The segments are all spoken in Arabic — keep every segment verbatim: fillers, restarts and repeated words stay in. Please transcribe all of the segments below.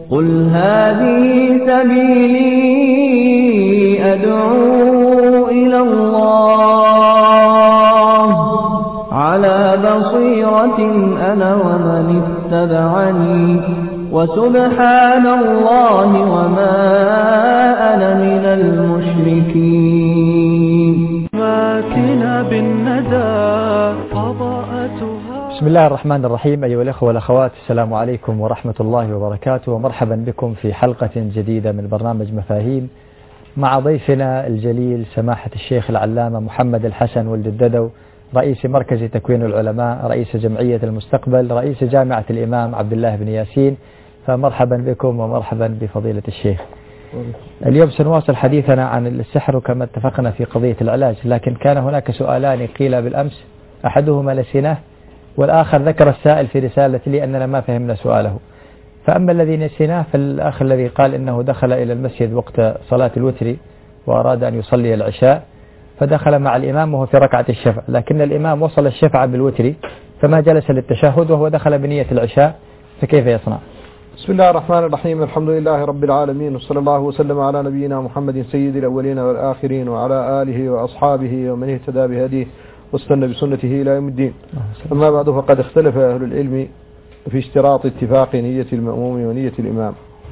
قل هذه سبيلي أدعو إلى الله على بصيرة أنا ومن اتبعني وسبحان الله وما أنا من المشركين. ماكنا بالندى فضاءتها. بسم الله الرحمن الرحيم. أيها الأخوة والأخوات، السلام عليكم ورحمة الله وبركاته، ومرحبا بكم في حلقة جديدة من برنامج مفاهيم مع ضيفنا الجليل سماحة الشيخ العلامة محمد الحسن ولد الددو، رئيس مركز تكوين العلماء، رئيس جمعية المستقبل، رئيس جامعة الإمام عبد الله بن ياسين. فمرحبا بكم ومرحبا بفضيلة الشيخ. اليوم سنواصل حديثنا عن السحر كما اتفقنا في قضية العلاج، لكن كان هناك سؤالان قيل بالأمس أحدهما نسيناه والآخر ذكر السائل في رسالة لي أننا ما فهمنا سؤاله. فأما الذي نسيناه فالأخ الذي قال إنه دخل إلى المسجد وقت صلاة الوتر وأراد أن يصلي العشاء، فدخل مع الإمام وهو في ركعة الشفع، لكن الإمام وصل الشفع بالوتر فما جلس للتشهد وهو دخل بنية العشاء، فكيف يصنع؟ بسم الله الرحمن الرحيم. الحمد لله رب العالمين، وصلى الله وسلم على نبينا محمد سيد الأولين والآخرين وعلى آله وأصحابه ومن اهتدى بهديه واستنى بسنته إلى يوم الدين. أما بعد، فقد اختلف أهل العلم في اشتراط اتفاق نية المأموم ونية الإمام،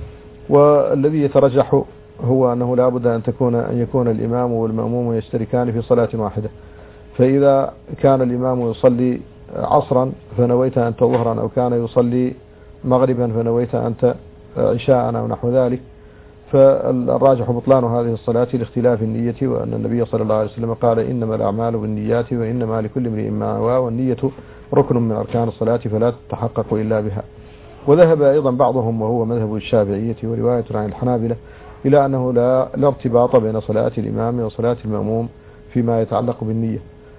والذي يترجح هو أنه لا بد أن تكون أن يكون الإمام والمأموم يشتركان في صلاة واحدة. فإذا كان الإمام يصلي عصرا فنويت أنت ظهرا، أو كان يصلي مغربا فنويت أنت عشاء أو نحو ذلك، فالراجح بطلان هذه الصلاة لاختلاف النية، وأن النبي صلى الله عليه وسلم قال إنما الأعمال بالنيات وإنما لكل امرئ ما نوى، والنية ركن من أركان الصلاة فلا تتحقق إلا بها. وذهب أيضا بعضهم وهو مذهب الشافعية ورواية عن الحنابلة إلى أنه لا, لا ارتباط بين صلاة الإمام وصلاة المأموم فيما يتعلق بالنية،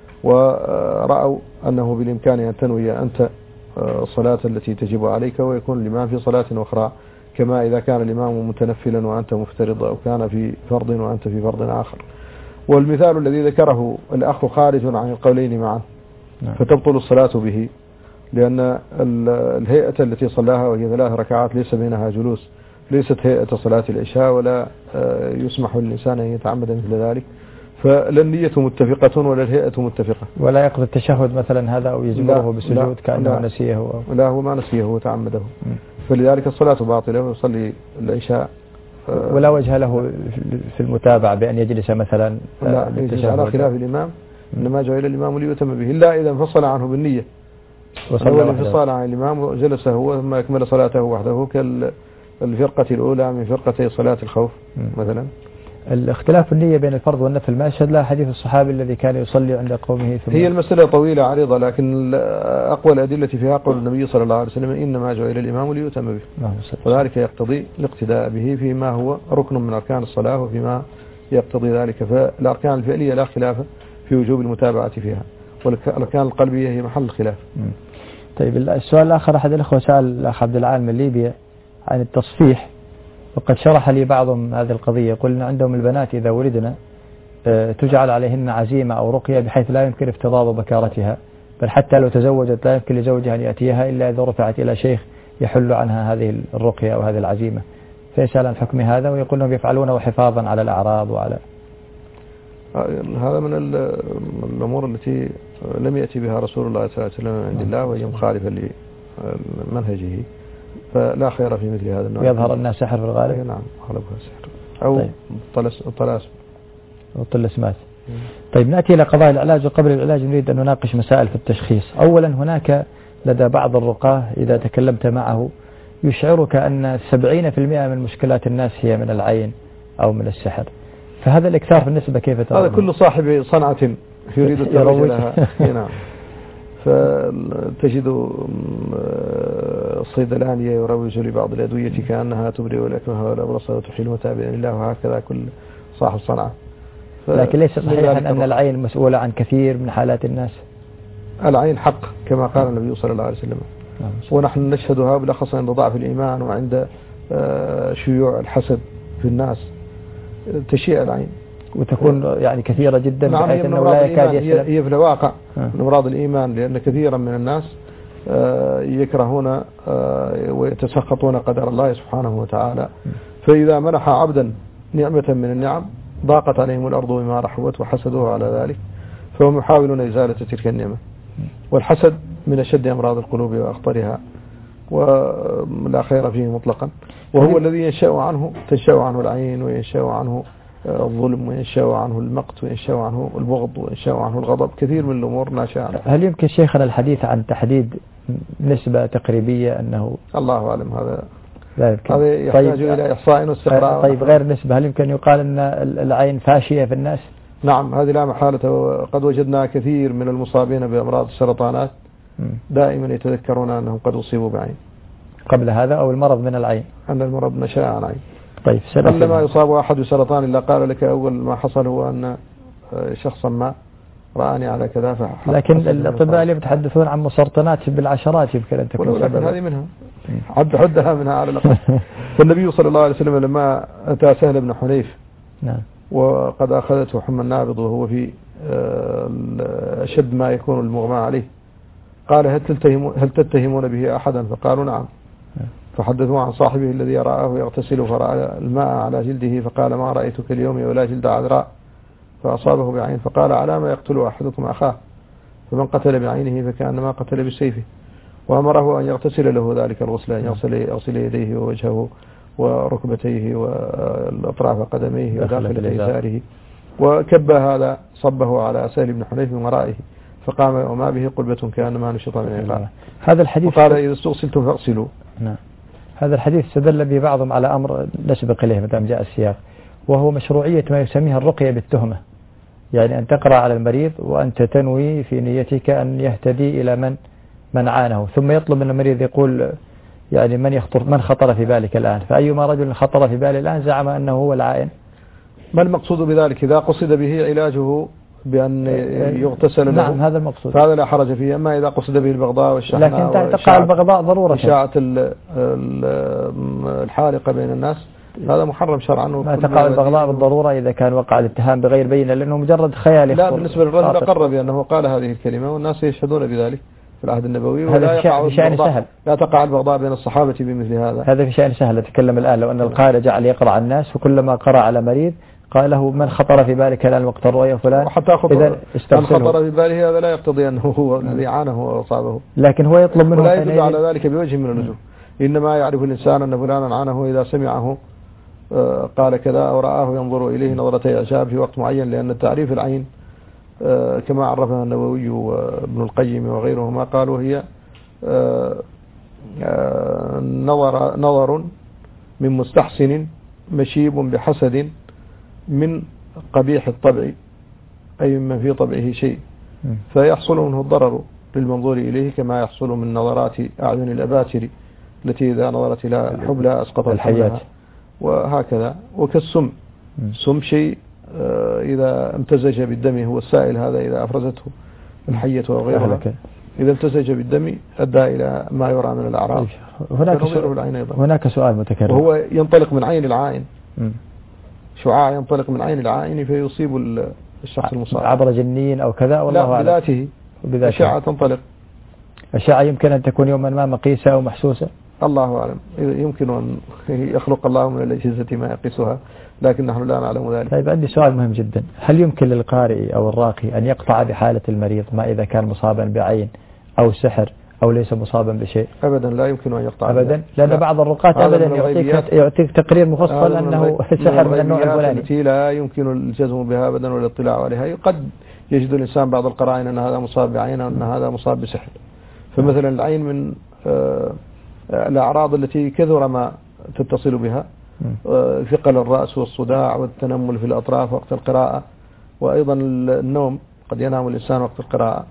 ورأوا أنه بالإمكان أن تنوي أنت الصلاة التي تجب عليك ويكون الإمام في صلاة أخرى، كما إذا كان الإمام متنفلا وأنت مفترض، أو كان في فرض وأنت في فرض آخر. والمثال الذي ذكره الأخ خارج عن القولين معه، فتبطل الصلاة به، لأن الهيئة التي صلاها وهي ثلاث ركعات ليس بينها جلوس، ليست هيئة صلاة العشاء، ولا يسمح للإنسان أن يتعمد مثل ذلك، فلا النية متفقة ولا الهيئة متفقة. ولا يقضي التشهد مثلا هذا أو يجبره بسجود كأنه نسيه أو لا، هو ما نسيه، هو تعمده، فلذلك الصلاة باطلة ويصلي العشاء. ولا وجه له في المتابعة بأن يجلس مثلا لا يجلس على خلاف الإمام، إنما جعل الإمام ليؤتم به، إلا إذا انفصل عنه بالنية. أول انفصال عن الإمام وجلس هو ثم أكمل صلاته وحده، كالفرقة الأولى من فرقتي صلاة الخوف مثلا. الاختلاف النية بين الفرض والنفل ما يشهد له حديث الصحابي الذي كان يصلي عند قومه ثم هي المسألة طويلة عريضة، لكن أقوى الأدلة فيها قول النبي صلى الله عليه وسلم إنما جعل الإمام ليؤتم به، وذلك يقتضي الاقتداء به فيما هو ركن من أركان الصلاة وفيما يقتضي ذلك. فالأركان الفعلية لا خلاف في وجوب المتابعة فيها، والأركان القلبية هي محل الخلاف. طيب السؤال الآخر، أحد الأخوة سأل الأخ عبد العال من ليبيا عن التصفيح، وقد شرح لي بعضهم هذه القضية. قلنا عندهم البنات إذا ولدنا تجعل عليهن عزيمة أو رقية بحيث لا يمكن افتضاض بكارتها، بل حتى لو تزوجت لا يمكن لزوجها أن يأتيها إلا إذا رفعت إلى شيخ يحل عنها هذه الرقية أو هذه العزيمة. فيسأل عن حكم هذا ويقول لهم يفعلونه حفاظا على الأعراض وعلى هذا من الأمور التي لم يأتي بها رسول الله صلى الله عليه وسلم عند الله، وهي مخالفة لمنهجه، فلا خير في مثل هذا النوع. يظهر الناس سحر في الغالب. نعم، غالبها سحر أو طيب. طلس طلاسم أو طلسمات. طيب نأتي إلى قضايا العلاج، وقبل العلاج نريد أن نناقش مسائل في التشخيص. أولا، هناك لدى بعض الرقاة إذا تكلمت معه يشعرك أن سبعين في المئة من مشكلات الناس هي من العين أو من السحر، فهذا الإكثار بالنسبة كيف ترى؟ هذا كل صاحب صنعة يريد الترويج لها. نعم، فتجد الصيدلانية يروج لبعض الأدوية كأنها تبرئ الأكمه والأبرص وتحيل المتاع بإذن الله، وهكذا كل صاحب صنعة. لكن ليس صحيحا أن العين مسؤولة عن كثير من حالات الناس. العين حق كما قال النبي صلى الله عليه وسلم، ونحن نشهدها بالأخص عند ضعف الإيمان وعند شيوع الحسد في الناس، تشيع العين وتكون يعني كثيرة جدا بحيث أنه لا يكاد يسلم. هي في الواقع من أمراض الإيمان، لأن كثيرا من الناس يكرهون ويتسخطون قدر الله سبحانه وتعالى. فإذا منح عبدا نعمة من النعم ضاقت عليهم الأرض بما رحبت وحسدوه على ذلك، فهم يحاولون إزالة تلك النعمة. والحسد من أشد أمراض القلوب وأخطرها ولا خير فيه مطلقا، وهو الذي ينشأ عنه تنشأ عنه العين، وينشأ عنه الظلم، وينشأ عنه المقت، وينشأ عنه البغض، وينشأ عنه الغضب. كثير من الأمور ناشئة عنه. هل يمكن شيخنا الحديث عن تحديد نسبة تقريبية أنه الله أعلم؟ هذا لا يمكن. هذا يحتاج طيب إلى إحصاء واستقراء. طيب غير نسبة، هل يمكن يقال أن العين فاشية في الناس؟ نعم، هذه لا محالة. وقد وجدنا كثير من المصابين بأمراض السرطانات دائما يتذكرون أنهم قد أصيبوا بعين قبل هذا، أو المرض من العين، أن المرض نشأ عن عين. طيب لما يصاب أحد بسرطان إلا قال لك أول ما حصل هو أن شخصا ما رآني على كذا فحصل. لكن الأطباء اللي يتحدثون عن مسرطنات بالعشرات يمكن أن تكون سببا. هذه منها عد حدها منها على الأقل. فالنبي صلى الله عليه وسلم لما أتى سهل بن حنيف نعم وقد أخذته حمى النابض وهو في أشد ما يكون المغمى عليه، قال هل تتهمون, هل تتهمون به أحدا؟ فقالوا نعم. فحدثوا عن صاحبه الذي رآه يغتسل فرأى الماء على جلده فقال ما رأيتك اليوم ولا جلد عذراء، فأصابه بعين فقال على ما يقتل أحدكم أخاه، فمن قتل بعينه فكأنما قتل بسيفه، وأمره أن يغتسل له ذلك الغسل، أن يغسل, يغسل يديه ووجهه وركبتيه والأطراف قدميه وداخل إزاره، وكب هذا صبه على سهل بن حنيف من ورائه فقام وما به قلبة كأنما نشط من عقال. هذا الحديث وقال إذا استغسلتم فاغسلوا. نعم. هذا الحديث استدل به بعضهم على أمر نسبق إليه مدام جاء السياق، وهو مشروعية ما يسميها الرقية بالتهمة، يعني أن تقرأ على المريض وأنت تنوي في نيتك أن يهتدي إلى من من عانه، ثم يطلب من المريض يقول يعني من يخطر من خطر في بالك الآن، فأيما رجل خطر في بالي الآن زعم أنه هو العائن. ما المقصود بذلك؟ إذا قصد به علاجه بأن يغتسل له، نعم هذا المقصود، فهذا لا حرج فيه. أما إذا قصد به البغضاء والشحناء، لكن تقع البغضاء ضرورة، إشاعة الحالقة بين الناس، هذا محرم شرعا. ما تقع البغضاء بالضرورة إذا كان وقع الاتهام بغير بينة، لأنه مجرد خيال. لا، بالنسبة للرجل أقر بأنه قال هذه الكلمة والناس يشهدون بذلك في العهد النبوي، ولا يقع شأن سهل. لا تقع البغضاء بين الصحابة بمثل هذا. هذا في شأن سهل. أتكلم الآن لو أن القارئ جعل يقرأ على الناس، وكلما قرأ على مريض قال له من خطر في بالك الآن وقت الرؤيا فلان، وحتى خطر من خطر في باله هذا لا يقتضي أنه هو الذي عانه وأصابه، لكن هو يطلب منه ولا يدل على ذلك بوجه من الوجوه. إنما يعرف الإنسان أن فلانا عانه إذا سمعه قال كذا أو رآه ينظر إليه نظرة إعجاب في وقت معين، لأن تعريف العين كما عرفها النووي وابن القيم وغيرهما قالوا هي نظر نظر من مستحسن مشيب بحسد من قبيح الطبع، أي من في طبعه شيء، فيحصل منه الضرر للمنظور إليه، كما يحصل من نظرات أعين الأباتر التي إذا نظرت إلى حبلى أسقط الحيات، وهكذا. وكالسم، سم شيء إذا امتزج بالدم، هو السائل هذا إذا أفرزته الحية وغيرها، إذا امتزج بالدم أدى إلى ما يرى من الأعراض. هناك سؤال, هناك سؤال متكرر، وهو ينطلق من عين العائن، شعاع ينطلق من عين العائن فيصيب الشخص المصاب عبر جنين أو كذا، والله أعلم. لا، بذاته أشعة تنطلق. أشعة يمكن أن تكون يوما ما مقيسة أو محسوسة، الله أعلم. يمكن أن يخلق الله من الأجهزة ما يقيسها، لكن نحن لا نعلم ذلك. طيب عندي سؤال مهم جدا، هل يمكن للقارئ أو الراقي أن يقطع بحالة المريض ما إذا كان مصابا بعين أو سحر أو ليس مصابا بشيء؟ أبدا لا يمكن أن يقطع أبدا، لأن لا. بعض الرقاة أبدا يعطيك, يعطيك تقرير مفصل أنه سحر من النوع الفلاني، التي لا يمكن الجزم بها أبدا ولا الاطلاع عليها. قد يجد الإنسان بعض القرائن أن هذا مصاب بعين وأن هذا مصاب بسحر. فمثلا العين من الأعراض التي كثر ما تتصل بها ثقل الرأس والصداع والتنمل في الأطراف وقت القراءة، وأيضا النوم، قد ينام الإنسان وقت القراءة.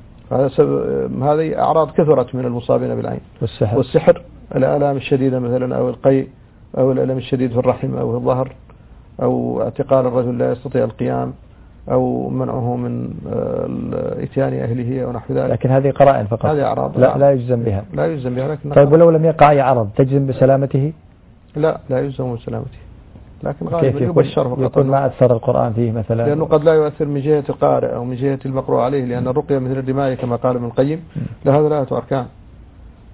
هذه أعراض كثرت من المصابين بالعين. والسحر, والسحر الآلام الشديدة مثلا، أو القيء، أو الألم الشديد في الرحم أو في الظهر، أو اعتقال الرجل لا يستطيع القيام، أو منعه من إتيان أهله ونحو ذلك. لكن هذه قرائن فقط، هذه أعراض لا, لا يجزم بها. لا يجزم بها. لكن طيب ولو لم يقع أي عرض تجزم بسلامته؟ لا، لا يجزم بسلامته، لكن غالبا يبشر فقط. يكون ما أثر القرآن فيه مثلا، لأنه قد لا يؤثر من جهة القارئ أو من جهة المقروء عليه، لأن الرقية مثل الدماء كما قال ابن القيم لهذا ثلاثة أركان.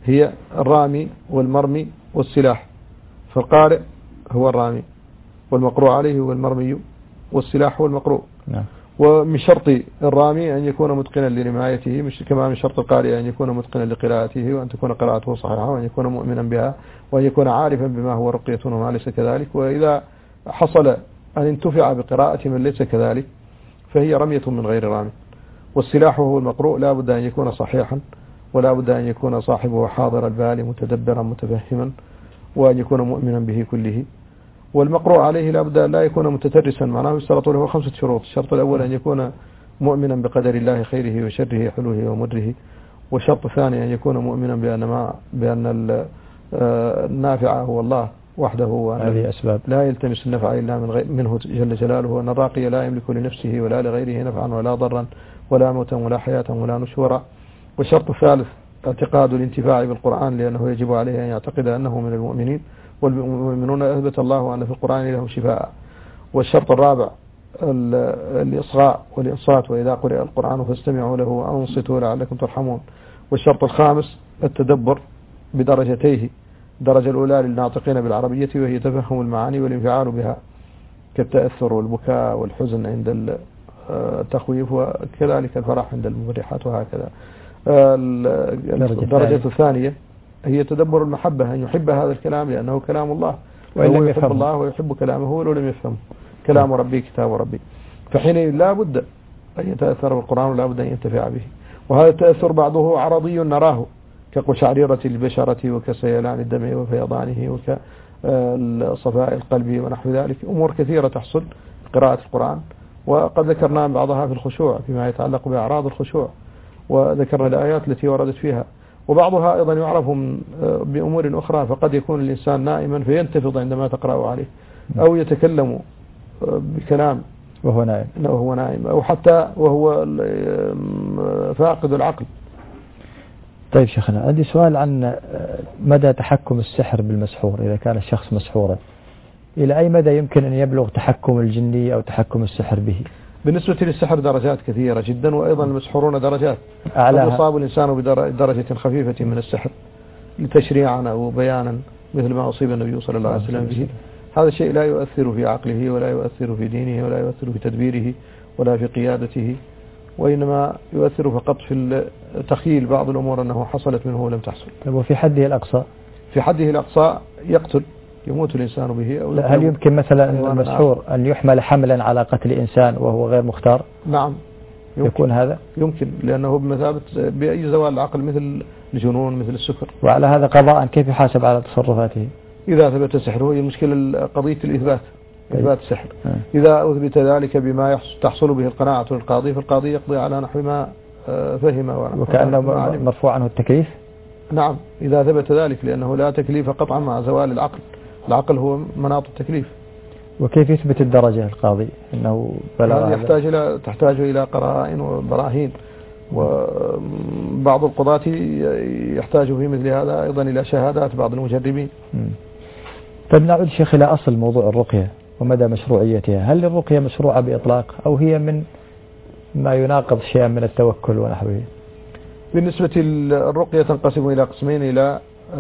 هي الرامي والمرمي والسلاح، فالقارئ هو الرامي والمقروء عليه هو المرمي والسلاح هو المقروء. نعم. ومن شرط الرامي أن يكون متقنا لرمايته، مش كما من شرط القارئ أن يكون متقنا لقراءته، وأن تكون قراءته صحيحة، وأن يكون مؤمنا بها، وأن يكون عارفا بما هو رقية وما ليس كذلك. وإذا حصل أن انتفع بقراءة من ليس كذلك فهي رمية من غير رامي. والسلاح هو المقروء لا بد أن يكون صحيحا، ولا بد أن يكون صاحبه حاضر البال متدبرا متفهما، وأن يكون مؤمنا به كله. والمقروء عليه لا بد أن لا يكون متترسا، معناه يشترط له خمسة شروط. الشرط الأول أن يكون مؤمنا بقدر الله خيره وشره حلوه ومره. والشرط الثاني أن يكون مؤمنا بأن ما بأن النافع هو الله وحده، هذه أسباب لا يلتمس النفع إلا من غير منه جل جلاله، وأن الراقي لا يملك لنفسه ولا لغيره نفعا ولا ضرا ولا موتا ولا حياة ولا نشورا. والشرط الثالث اعتقاد الانتفاع بالقرآن، لأنه يجب عليه أن يعتقد أنه من المؤمنين، والمؤمنون أثبت الله أن في القرآن لهم شفاء. والشرط الرابع الإصغاء والإنصات، وإذا قرئ القرآن فاستمعوا له وأنصتوا لعلكم ترحمون. والشرط الخامس التدبر بدرجتيه، الدرجة الأولى للناطقين بالعربية وهي تفهم المعاني والانفعال بها، كالتأثر والبكاء والحزن عند التخويف، وكذلك الفرح عند المفرحات، وهكذا. الدرجة الثانية هي تدبر المحبة، أن يحب هذا الكلام لأنه كلام الله، وهو يحب الله ويحب كلامه ولو لم يفهم كلام ربي كتاب ربي، فحين لا بد أن يتأثر بالقرآن ولا بد أن ينتفع به. وهذا التأثر بعضه عرضي نراه كقشعريرة البشرة وكسيلان الدمع وفيضانه وكصفاء القلب ونحو ذلك، أمور كثيرة تحصل قراءة القرآن، وقد ذكرنا بعضها في الخشوع فيما يتعلق بأعراض الخشوع، وذكرنا الآيات التي وردت فيها. وبعضها أيضا يعرف بأمور أخرى، فقد يكون الإنسان نائما فينتفض عندما تقرأ عليه، أو يتكلم بكلام وهو نائم وهو نائم أو حتى وهو فاقد العقل. طيب شيخنا، عندي سؤال عن مدى تحكم السحر بالمسحور. إذا كان الشخص مسحورا، إلى أي مدى يمكن أن يبلغ تحكم الجني أو تحكم السحر به؟ بالنسبة للسحر درجات كثيرة جدا، وأيضا المسحورون درجات. أعلاها قد يصاب الإنسان بدرجة خفيفة من السحر لتشريعا أو بيانا، مثل ما أصيب النبي صلى الله عليه وسلم به. هذا الشيء لا يؤثر في عقله ولا يؤثر في دينه ولا يؤثر في تدبيره ولا في قيادته، وإنما يؤثر فقط في تخيل بعض الأمور أنه حصلت منه ولم تحصل. وفي حده الأقصى في حده الأقصى يقتل، يموت الإنسان به. أو هل يمكن مثلا المسحور أن يحمل حملا على قتل إنسان وهو غير مختار؟ نعم يمكن. يكون هذا يمكن، لأنه بمثابة بأي زوال العقل، مثل الجنون مثل السكر. وعلى هذا قضاء كيف يحاسب على تصرفاته؟ إذا ثبت سحره، هي المشكلة قضية الإثبات، إثبات السحر. أه. إذا أثبت ذلك بما تحصل به القناعة للقاضي، فالقاضي يقضي على نحو ما فهم، وكأنه مرفوع عنه التكليف. نعم إذا ثبت ذلك، لأنه لا تكليف قطعا مع زوال العقل، العقل هو مناط التكليف. وكيف يثبت الدرجة القاضي أنه بلغ؟ يحتاج إلى تحتاج إلى قرائن وبراهين، وبعض القضاة يحتاج في مثل هذا أيضا إلى شهادات بعض المجربين. طيب نعود شيخ إلى أصل موضوع الرقية ومدى مشروعيتها. هل الرقية مشروعة بإطلاق أو هي من ما يناقض شيئا من التوكل ونحوه؟ بالنسبة للرقية تنقسم إلى قسمين، إلى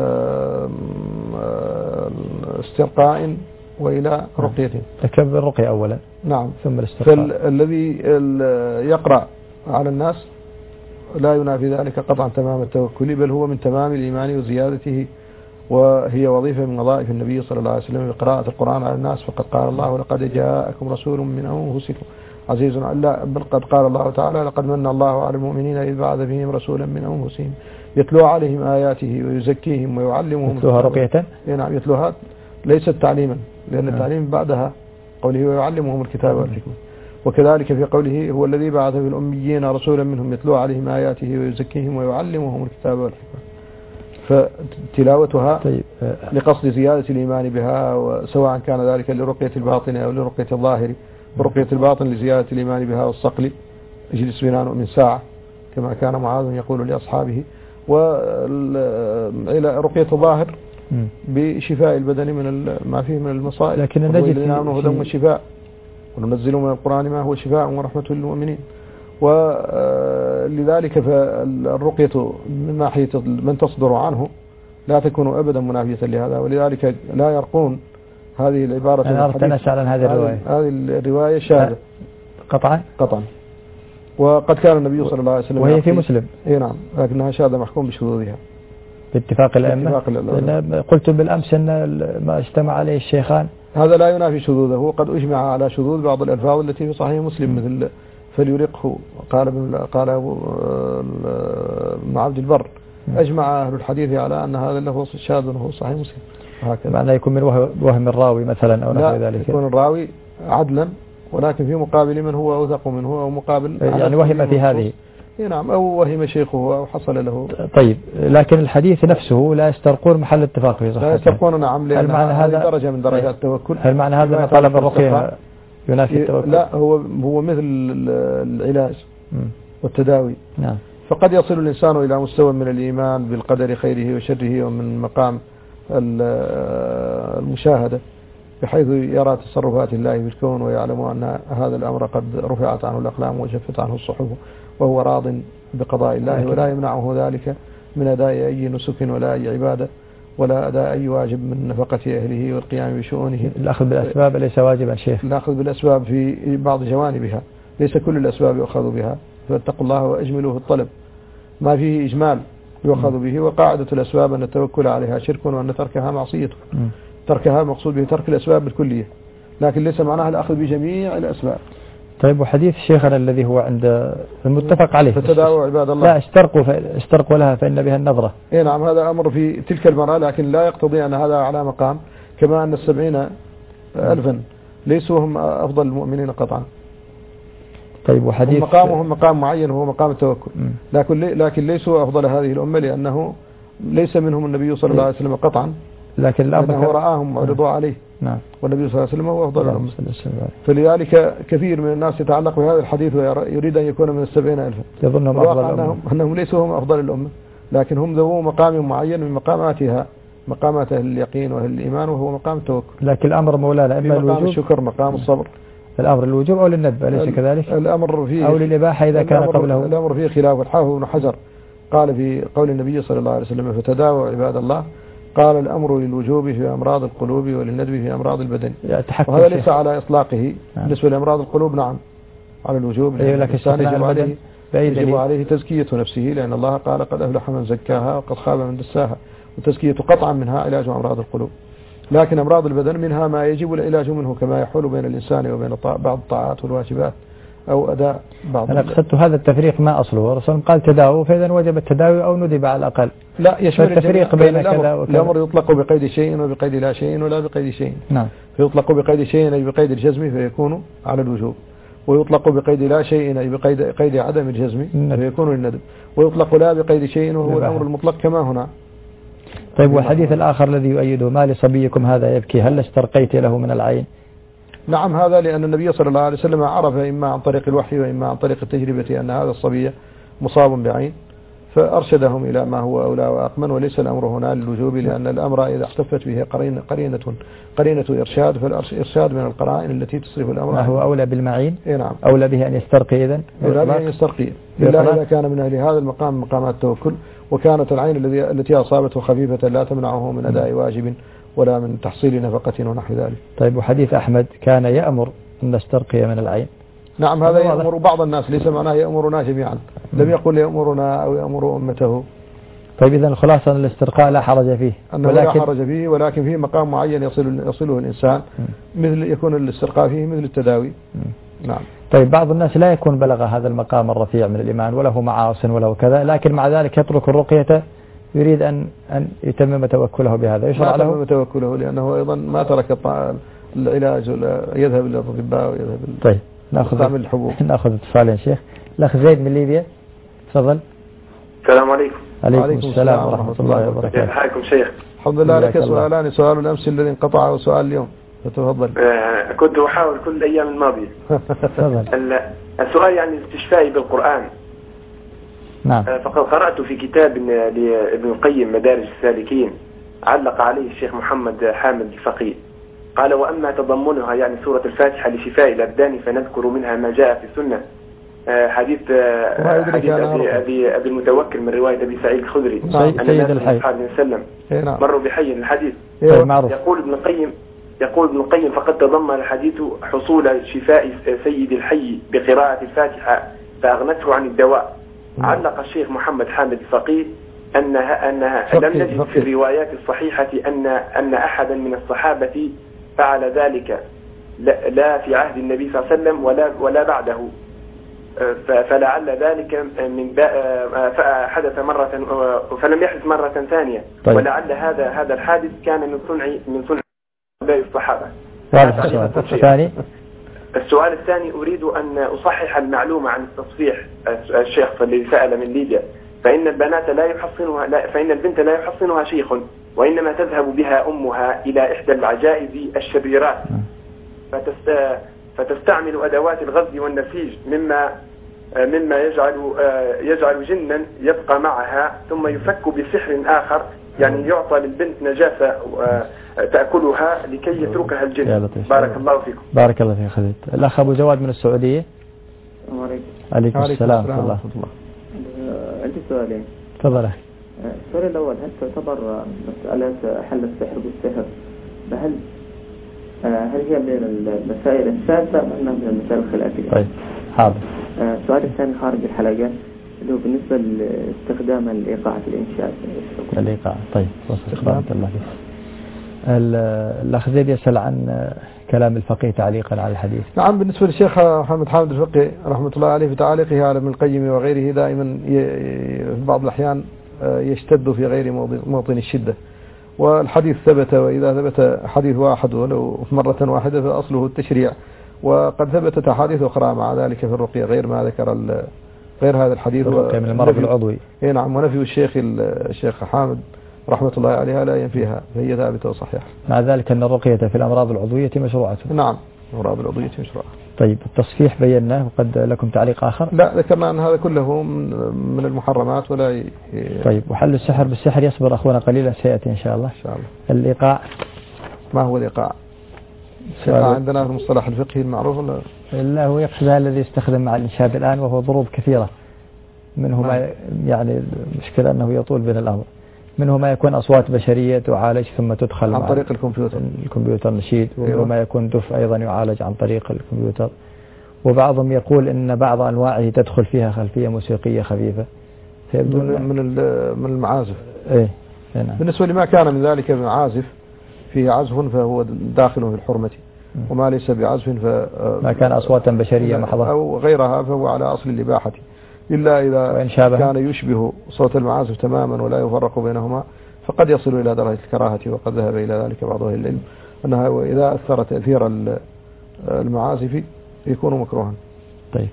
استرقاء وإلى رقية. تكتب الرقية أولا. نعم. ثم الاسترقاء. فالذي يقرأ على الناس لا ينافي ذلك قطعا تمام التوكل، بل هو من تمام الإيمان وزيادته، وهي وظيفة من وظائف النبي صلى الله عليه وسلم بقراءة القرآن على الناس. فقد قال الله: لقد جاءكم رسول من أنفسكم عزيز لا بل قد قال الله تعالى: لقد من الله على المؤمنين إذ بعث فيهم رسولا من أنفسهم يتلو عليهم آياته ويزكيهم ويعلمهم. يتلوها رقية؟ نعم يتلوها، ليست تعليما، لأن آه. التعليم بعدها قوله: ويعلمهم الكتاب والحكمة. وكذلك في قوله: هو الذي بعث في الأميين رسولا منهم يتلو عليهم آياته ويزكيهم ويعلمهم الكتاب والحكمة. فتلاوتها طيب. لقصد زيادة الإيمان بها، وسواء كان ذلك لرقية الباطن أو لرقية الظاهر. ورقية الباطن لزيادة الإيمان بها والصقل، اجلس بنا نؤمن ساعة، كما كان معاذ يقول لأصحابه. وإلى رقية الظاهر بشفاء البدن من ما فيه من المصائب. لكن نجد في هدى وشفاء، وننزل من القرآن ما هو شفاء ورحمة للمؤمنين. ولذلك فالرقية من ناحية من تصدر عنه لا تكون أبدا منافية لهذا، ولذلك لا يرقون هذه العبارة. أنا أردت أن أسأل عن هذه الرواية. هذه الرواية شاذة قطعا قطعا، وقد كان النبي صلى الله عليه وسلم وهي في مسلم. اي نعم، لكنها شاذة محكوم بشذوذها باتفاق الأئمة. قلت بالأمس أن ما اجتمع عليه الشيخان هذا لا ينافي شذوذه، قد أجمع على شذوذ بعض الألفاظ التي في صحيح مسلم مثل فليرقه، قال قال أبو ابن عبد البر أجمع أهل الحديث على أن هذا اللفظ شاذ وهو صحيح مسلم. هكذا معناه يكون من وهم الراوي مثلا أو نحو ذلك. يكون الراوي عدلا ولكن في مقابل من هو أوثق منه، أو مقابل يعني وهم في هذه. نعم، أو وهم شيخه أو حصل له. طيب، لكن الحديث نفسه لا يسترقون محل اتفاق في صحته. لا يسترقون، نعم، لأن معنى هذا درجة من درجات التوكل. هل معنى هذا أن طلب الرقية ينافي التوكل؟ لا، هو هو مثل العلاج والتداوي. نعم. فقد يصل الإنسان إلى مستوى من الإيمان بالقدر خيره وشره، ومن مقام المشاهدة بحيث يرى تصرفات الله في الكون ويعلم أن هذا الأمر قد رفعت عنه الأقلام وجفت عنه الصحف، وهو راض بقضاء الله ولا يمنعه ذلك من أداء أي نسك ولا أي عبادة ولا أداء أي واجب من نفقة أهله والقيام بشؤونه. الأخذ بالأسباب ليس واجبا شيخ. الأخذ بالأسباب في بعض جوانبها، ليس كل الأسباب يؤخذ بها، فاتقوا الله وأجملوا في الطلب، ما فيه إجمال يؤخذ به. وقاعدة الأسباب أن التوكل عليها شرك وأن تركها معصية. تركها مقصود به ترك الأسباب بالكلية، لكن ليس معناها الأخذ بجميع الأسباب. طيب، وحديث شيخنا الذي هو عند المتفق عليه فتداووا عباد الله، لا استرقوا استرقوا لها فإن بها النظرة. اي نعم، هذا أمر في تلك المرة، لكن لا يقتضي أن هذا على مقام، كما أن السبعين ألفا ليسوا هم أفضل المؤمنين قطعا. طيب، وحديث مقامهم مقام معين وهو مقام التوكل، لكن لكن ليسوا أفضل هذه الأمة، لأنه ليس منهم النبي صلى الله عليه وسلم قطعا، لكن الأمر هو رآهم وعرضوا عليه. نعم. والنبي صلى الله عليه وسلم هو أفضل الأمة. فلذلك كثير من الناس يتعلق بهذا الحديث ويريد أن يكون من السبعين ألفا، يظنهم أفضل الأمة، أنهم, أنهم ليسوا هم أفضل الأمة، لكن هم ذو مقام معين من مقاماتها، مقامات أهل اليقين وأهل الإيمان، وهو مقام التوكل. لكن الأمر مولانا إما الوجوب، مقام الشكر، مقام الصبر. الأمر الوجوب أو للندب، أليس كذلك؟ الأمر فيه أو للإباحة إذا كان قبله. الأمر فيه خلاف. الحافظ ابن حجر قال في قول النبي صلى الله عليه وسلم فتداووا عباد الله، قال الأمر للوجوب في أمراض القلوب وللندب في أمراض البدن. وهذا ليس على إطلاقه. نعم. بالنسبة لأمراض القلوب نعم على الوجوب، أيوة، لكن يجب عليه, يجب عليه تزكية نفسه، لأن الله قال قد أفلح من زكاها وقد خاب من دساها، وتزكية قطعا منها علاج أمراض القلوب. لكن أمراض البدن منها ما يجب العلاج منه، كما يحول بين الإنسان وبين بعض الطاعات والواجبات أو أداء بعض. أنا قصدت هذا التفريق ما أصله، الرسول قال تداووا، فإذا وجب التداوي أو ندب على الأقل. لا، يشمل التفريق بين كذا وكذا. الأمر يطلق بقيد شيء وبقيد لا شيء ولا بقيد شيء. نعم. فيطلق بقيد شيء أي بقيد الجزم فيكون على الوجوب، ويطلق بقيد لا شيء أي بقيد قيد عدم الجزم فيكون للندب، ويطلق لا بقيد شيء وهو الأمر المطلق كما هنا. طيب، والحديث الآخر الذي يؤيده ما لصبيكم هذا يبكي هل استرقيت له من العين؟ نعم، هذا لأن النبي صلى الله عليه وسلم عرف إما عن طريق الوحي وإما عن طريق التجربة أن هذا الصبي مصاب بعين، فأرشدهم إلى ما هو أولى وأقمن، وليس الأمر هنا للوجوب، لأن الأمر إذا احتفت به قرينة قرينة قرينة إرشاد، فالإرشاد من القرائن التي تصرف الأمر. ما هو أولى بالمعين؟ إيه نعم، أولى به أن يسترقي إذن؟ أولى به أن يسترقي، إلا إذا كان من أهل هذا المقام مقامات التوكل، وكانت العين التي أصابته خفيفة لا تمنعه من أداء واجب ولا من تحصيل نفقة ونحو ذلك. طيب، وحديث أحمد كان يأمر أن نسترقي من العين. نعم، هذا يأمر بعض الناس، ليس معناه يأمرنا جميعا، لم يقل يأمرنا أو يأمر أمته. طيب، إذن الخلاصة الاسترقاء لا حرج فيه، أنه لا حرج فيه، ولكن فيه مقام معين يصل يصله الإنسان، مثل يكون الاسترقاء فيه مثل التداوي. نعم. طيب، بعض الناس لا يكون بلغ هذا المقام الرفيع من الإيمان وله معاصٍ وله كذا، لكن مع ذلك يترك الرقية، يريد أن أن يتمم توكله بهذا، يشرع له؟ يتمم توكله، لأنه أيضا ما ترك العلاج ولا يذهب إلى الأطباء ويذهب. طيب، ناخذ الحبوب. ناخذ اتصال يا شيخ. الأخ زيد من ليبيا، تفضل. السلام عليكم. عليكم السلام ورحمة الله وبركاته. كيف حالكم شيخ؟ الحمد لله. لك سؤالان، سؤال الأمس الذي انقطع وسؤال اليوم، فتفضل. آه كنت أحاول كل الأيام الماضية. تفضل. السؤال يعني استشفائي بالقرآن. نعم. آه فقد قرأت في كتاب لابن القيم مدارج السالكين، علق عليه الشيخ محمد حامد الفقيه، قال: وأما تضمنها يعني سورة الفاتحة لشفاء الأبدان فنذكر منها ما جاء في السنة حديث حديث أبي, أبي, أبي المتوكل من رواية أبي سعيد الخدري أن النبي صلى الله عليه وسلم مروا بحي الحديث. يقول ابن القيم يقول ابن القيم فقد تضمن الحديث حصول شفاء سيد الحي بقراءة الفاتحة فأغنته عن الدواء. علق الشيخ محمد حامد الفقيه أنها أنها لم نجد في الروايات الصحيحة أن أن أحدا من الصحابة فعل ذلك لا في عهد النبي صلى الله عليه وسلم ولا ولا بعده، فلعل ذلك من حدث مرة فلم يحدث مرة ثانية. طيب. ولعل هذا هذا الحادث كان من صنع من صنع الصحابة. الثاني السؤال الثاني أريد أن أصحح المعلومة عن التصفيح الشيخ الذي سأل من ليبيا، فإن البنات لا يحصنها لا فإن البنت لا يحصنها شيخ وإنما تذهب بها أمها إلى إحدى العجائز الشريرات فتست فتستعمل أدوات الغزل والنسيج مما مما يجعل يجعل جنا يبقى معها ثم يفك بسحر آخر، يعني يعطى للبنت نجاسة تأكلها لكي يتركها الجن. بارك الله فيكم. بارك الله فيك خالد. الأخ أبو جواد من السعودية. عليكم عليكم السلام ورحمة الله. عندي سؤالين. تفضل. السؤال الأول، هل تعتبر مسألة حل السحر بالسحر هل هل هي من المسائل الثابتة أم أنها من المسائل الخلافية؟ طيب حاضر. السؤال الثاني خارج الحلقة اللي هو بالنسبة لاستخدام الإيقاع في الإنشاء. الإيقاع. طيب بارك الله فيك. الأخ زيد يسأل عن كلام الفقيه تعليقا على الحديث. نعم، بالنسبة للشيخ محمد حامد الفقيه رحمة الله عليه في تعليقه على ابن القيم وغيره دائما في بعض الأحيان يشتد في غير موطن الشدة، والحديث ثبت، وإذا ثبت حديث واحد ولو مرة واحدة فأصله التشريع، وقد ثبتت أحاديث أخرى مع ذلك في الرقية غير ما ذكر غير هذا الحديث الرقية من المرض العضوي. إيه نعم، ونفي الشيخ الشيخ حامد رحمة الله عليها لا ينفيها، فهي ثابتة وصحيحة. مع ذلك أن الرقية في الأمراض العضوية مشروعة. نعم، الأمراض العضوية مشروعة. طيب التصفيح بيناه، وقد لكم تعليق آخر؟ لا، ذكرنا أن هذا كله من المحرمات ولا ي... طيب، وحل السحر بالسحر يصبر أخونا قليلا سيأتي إن شاء الله. إن شاء الله. الإيقاع، ما هو الإيقاع؟ الإيقاع عندنا في المصطلح الفقهي المعروف ولا لا؟ هو يقصد الذي يستخدم مع الإنشاد الآن، وهو ضروب كثيرة، منه ما يعني المشكلة أنه يطول بين الأمر، منه ما يكون أصوات بشرية تعالج ثم تدخل عن طريق الكمبيوتر الكمبيوتر نشيد، وما يكون دف أيضا يعالج عن طريق الكمبيوتر، وبعضهم يقول إن بعض أنواعه تدخل فيها خلفية موسيقية خفيفة من من من المعازف. إيه هنا. بالنسبة لما كان من ذلك من عازف فيه عزف فهو داخل في الحرمة، وما ليس بعزف ف ما كان أصواتا بشرية محضة أو غيرها فهو على أصل الإباحة، إلا إذا كان يشبه صوت المعازف تماما ولا يفرق بينهما فقد يصل إلى درجة الكراهة، وقد ذهب إلى ذلك بعض أهل العلم أنها إذا أثر تأثير المعازف يكون مكروها. طيب،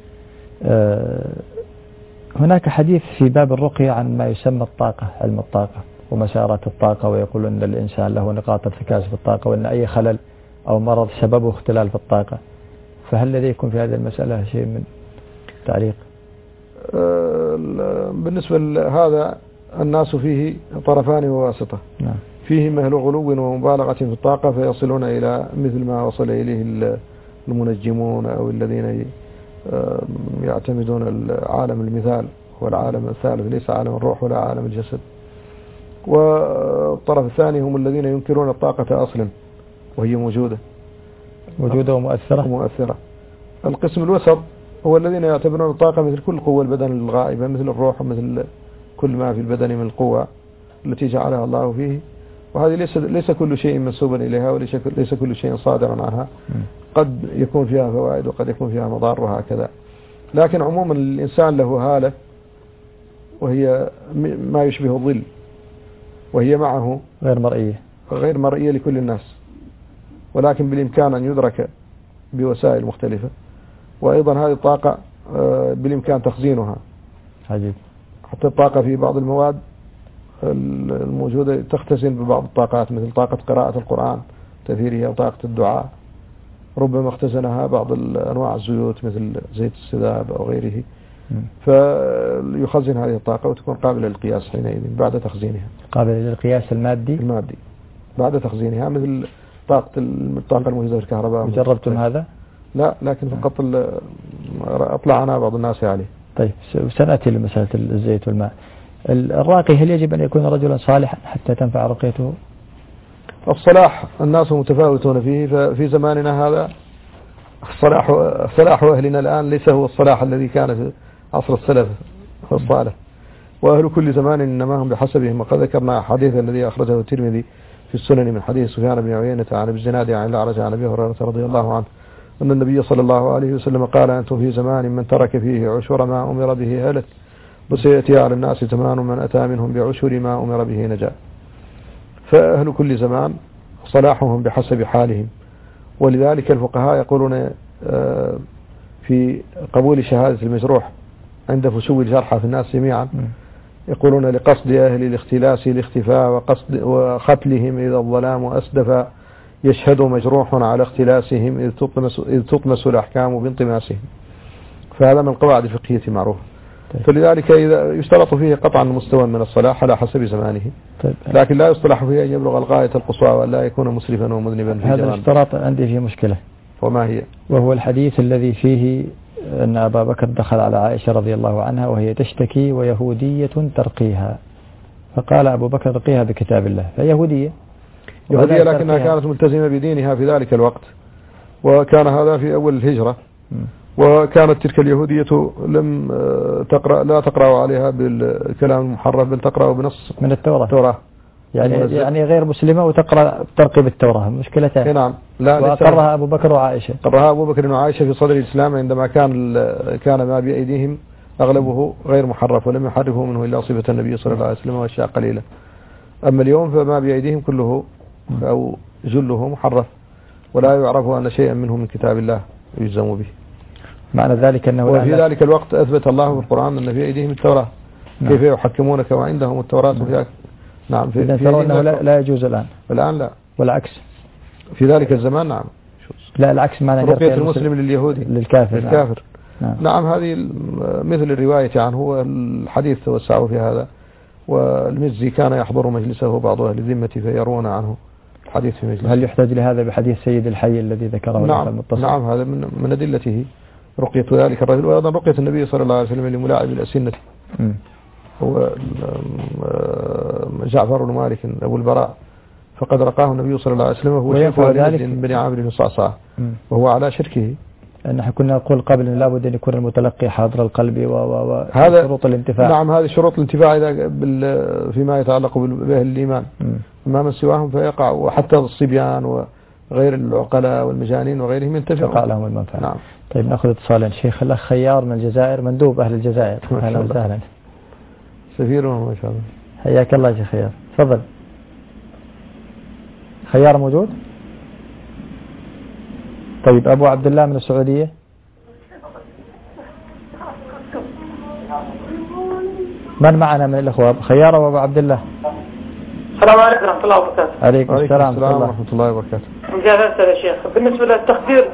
أه هناك حديث في باب الرقية عن ما يسمى الطاقة، علم الطاقة ومسارات الطاقة، ويقول أن الإنسان له نقاط ارتكاز في الطاقة، وأن أي خلل أو مرض سببه اختلال في الطاقة، فهل لديكم في هذه المسألة شيء من تعليق؟ بالنسبة لهذا الناس فيه طرفان وواسطة. نعم. فيه مهل غلو ومبالغة في الطاقة فيصلون إلى مثل ما وصل إليه المنجمون أو الذين يعتمدون عالم المثال والعالم الثالث ليس عالم الروح ولا عالم الجسد. والطرف الثاني هم الذين ينكرون الطاقة أصلا وهي موجودة موجودة ومؤثرة ومؤثرة. القسم الوسط هو الذين يعتبرون الطاقة مثل كل قوة البدن الغائبة، مثل الروح ومثل كل ما في البدن من القوة التي جعلها الله فيه، وهذه ليس ليس كل شيء منسوبا إليها وليس كل شيء صادرا عنها، قد يكون فيها فوائد وقد يكون فيها مضار وهكذا. لكن عموما الإنسان له هالة وهي ما يشبه الظل، وهي معه غير مرئية غير مرئية لكل الناس، ولكن بالإمكان أن يدرك بوسائل مختلفة. وأيضا هذه الطاقة بالإمكان تخزينها. عجيب. حتى الطاقة في بعض المواد الموجودة تختزن ببعض الطاقات، مثل طاقة قراءة القرآن تأثيرها، وطاقة الدعاء ربما اختزنها بعض أنواع الزيوت مثل زيت السذاب أو غيره، فيخزن هذه الطاقة وتكون قابلة للقياس حينئذ بعد تخزينها. قابلة للقياس المادي المادي بعد تخزينها، مثل طاقة الطاقة الموجودة في الكهرباء. جربتم هذا؟ لا، لكن فقط أطلعنا بعض الناس عليه. طيب سنأتي لمسألة الزيت والماء. الراقي هل يجب أن يكون رجلا صالحا حتى تنفع رقيته؟ الصلاح الناس متفاوتون فيه، ففي زماننا هذا الصلاح صلاح أهلنا الآن ليس هو الصلاح الذي كان في عصر السلف الصالح، وأهل كل زمان إنما هم بحسبهم. وقد ذكرنا حديث الذي أخرجه الترمذي في السنن من حديث سفيان بن عيينة عن ابن الزناد عن الأعرج عن أبي هريرة رضي الله عنه أن النبي صلى الله عليه وسلم قال: أنتم في زمان من ترك فيه عشر ما أمر به هلك، وسيأتي على الناس زمان من أتى منهم بعشر ما أمر به نجا. فأهل كل زمان صلاحهم بحسب حالهم، ولذلك الفقهاء يقولون في قبول شهادة المجروح عند فشو الجرحى في الناس جميعا، يقولون: لقصد أهل الاختلاس الاختفاء وقصد وقتلهم إذا الظلام أسدفا، يشهد مجروح على اختلاسهم إذ تطمس, إذ تطمس الأحكام بانطماسهم. فهذا من القواعد الفقهية معروف. فلذلك إذا يشترط فيه قطعا مستوى من الصلاح على حسب زمانه، لكن لا يصطلح فيه أن يبلغ الغاية القصوى ولا يكون مسرفا ومذنبا في هذا الاشتراط عندي فيه مشكلة. وما هي؟ وهو الحديث الذي فيه أن أبا بكر دخل على عائشة رضي الله عنها وهي تشتكي ويهودية ترقيها، فقال أبو بكر: رقيها بكتاب الله. فيهودية يهودية لكنها كانت ملتزمة بدينها في ذلك الوقت، وكان هذا في أول الهجرة، وكانت تلك اليهودية لم تقرأ لا تقرأ عليها بالكلام المحرف، بل تقرأ بنص من التوراة. التوراة يعني يعني غير مسلمة وتقرأ ترقي بالتوراة، مشكلتها. نعم. لا وأقرها أبو بكر وعائشة. قرها أبو بكر وعائشة في صدر الإسلام عندما كان كان ما بأيديهم أغلبه غير محرف، ولم يحرفوا منه إلا صفة النبي صلى الله عليه وسلم وأشياء قليلة. أما اليوم فما بأيديهم كله أو جله محرف، ولا يعرف أن شيئا منه من كتاب الله يجزم به. معنى ذلك أنه وفي ذلك الوقت أثبت الله في القرآن أن في أيديهم التوراة. نعم. كيف يحكمونك وعندهم التوراة في نعم في إذا ترى أنه لا, لا يجوز الآن. الآن لا، والعكس في ذلك الزمان. نعم. لا العكس، معنى رقية المسلم لليهودي للكافر. للكافر. نعم. نعم. هذه مثل الرواية عنه، والحديث توسعوا في هذا، والمزي كان يحضر مجلسه بعض أهل الذمة فيرون عنه الحديث في مجلسه. هل يحتاج لهذا بحديث سيد الحي الذي ذكره؟ نعم. المتصل؟ نعم، هذا من من أدلته رقية ذلك الرجل، وأيضا رقية النبي صلى الله عليه وسلم لملاعب الأسنة. هو جعفر بن مالك أبو البراء، فقد رقاه النبي صلى الله عليه وسلم وهو شيخ ذلك بن عامر بن صعصعة، وهو على شركه. نحن كنا نقول قبل أن لابد أن يكون المتلقي حاضر القلب وشروط الانتفاع. نعم، هذه شروط الانتفاع إذا فيما يتعلق بأهل الإيمان. أما من سواهم فيقع، وحتى الصبيان وغير العقلاء والمجانين وغيرهم ينتفعون، يقع لهم المنفعة. نعم. طيب نأخذ اتصالا. شيخ الأخ خيار من الجزائر، مندوب أهل الجزائر. أهلا وسهلا. سفيرهم ما شاء الله. حياك الله يا شيخ خيار، تفضل. خيار موجود؟ طيب أبو عبد الله من السعودية. من معنا من الأخوة؟ خيار وأبو عبد الله. السلام عليكم ورحمة الله وبركاته. عليكم السلام ورحمة الله وبركاته. مجازات يا شيخ. بالنسبة للتقدير،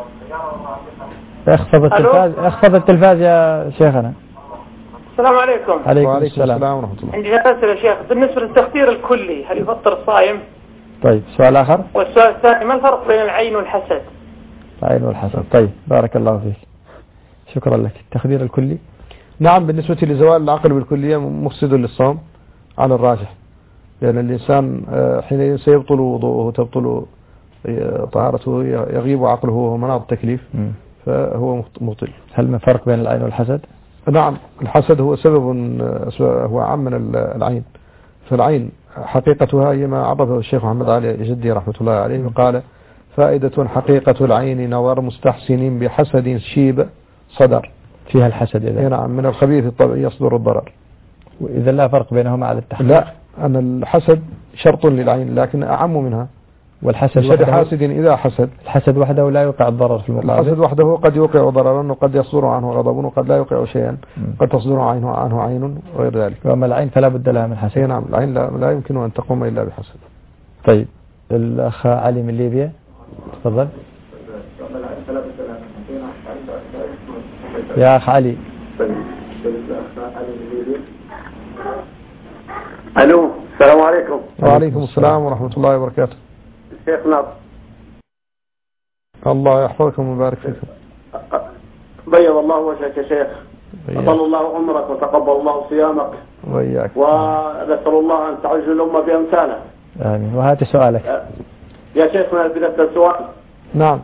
اخفض التلفاز اخفض التلفاز يا شيخنا. السلام عليكم. عليكم السلام ورحمة الله. عندي أسئلة يا شيخ. بالنسبة للتخدير الكلي هل يفطر الصائم؟ طيب سؤال آخر. والسؤال الثاني، ما الفرق بين العين والحسد؟ العين والحسد. طيب بارك الله فيك، شكرا لك. التخدير الكلي. نعم، بالنسبة لزوال العقل بالكلية مفسد للصوم على الراجح، لأن الإنسان حين سيبطل وضوءه تبطل طهارته، يغيب عقله وهو مناط التكليف، فهو مبطل. هل من فرق بين العين والحسد؟ نعم، الحسد هو سبب، هو عام من العين. فالعين حقيقتها هي ما عرفه الشيخ محمد علي جدي رحمة الله عليه، وقال: فائدة حقيقة العين نظر مستحسن بحسد شيب صدر. فيها الحسد إذا. نعم، من الخبيث الطبيعي يصدر الضرر. وإذا لا فرق بينهما على التحقيق؟ لا، أن الحسد شرط للعين لكن أعم منها. والحسد وحده حاسد إذا حسد، الحسد وحده لا يوقع الضرر في المقابل. الحسد وحده قد يوقع ضررا، وقد يصدر عنه غضب، وقد لا يوقع شيئا، قد تصدر عنه عنه عين وغير ذلك. وأما العين فلا بد لها من حسد. نعم، العين لا, لا يمكن أن تقوم إلا بحسد. طيب الأخ علي من ليبيا، تفضل. يا أخ علي. ألو، السلام عليكم. وعليكم السلام ورحمة الله وبركاته. شيخنا، الله يحفظكم ويبارك فيكم. بيض الله وجهك يا شيخ. أطال الله عمرك وتقبل الله صيامك وإياك. ونسأل الله أن تعج الأمة بأمثاله. آمين. وهذا سؤالك يا شيخ من بداية السؤال. نعم.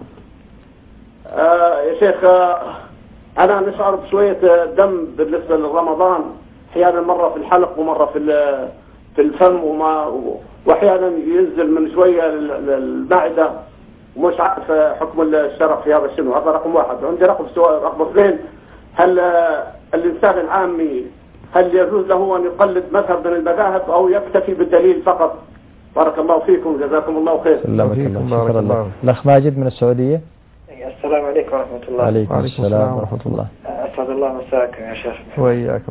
آه يا شيخ، آه أنا نشعر بشوية دم بالنسبة لرمضان، أحيانا مرة في الحلق ومرة في في الفم، وما وأحيانا ينزل من شوية المعدة، ومش عارف حكم الشرع في هذا شنو. هذا رقم واحد. عندي رقم سؤال رقم اثنين، هل الإنسان العامي هل يجوز له أن يقلد مذهب من المذاهب أو يكتفي بالدليل فقط؟ بارك الله فيكم، جزاكم الله خير. سلامك الله. شكرا لك. الأخ ماجد من السعودية. السلام عليكم ورحمة الله. عليكم السلام ورحمة الله. أسعد الله مساكم يا شيخ. وإياكم.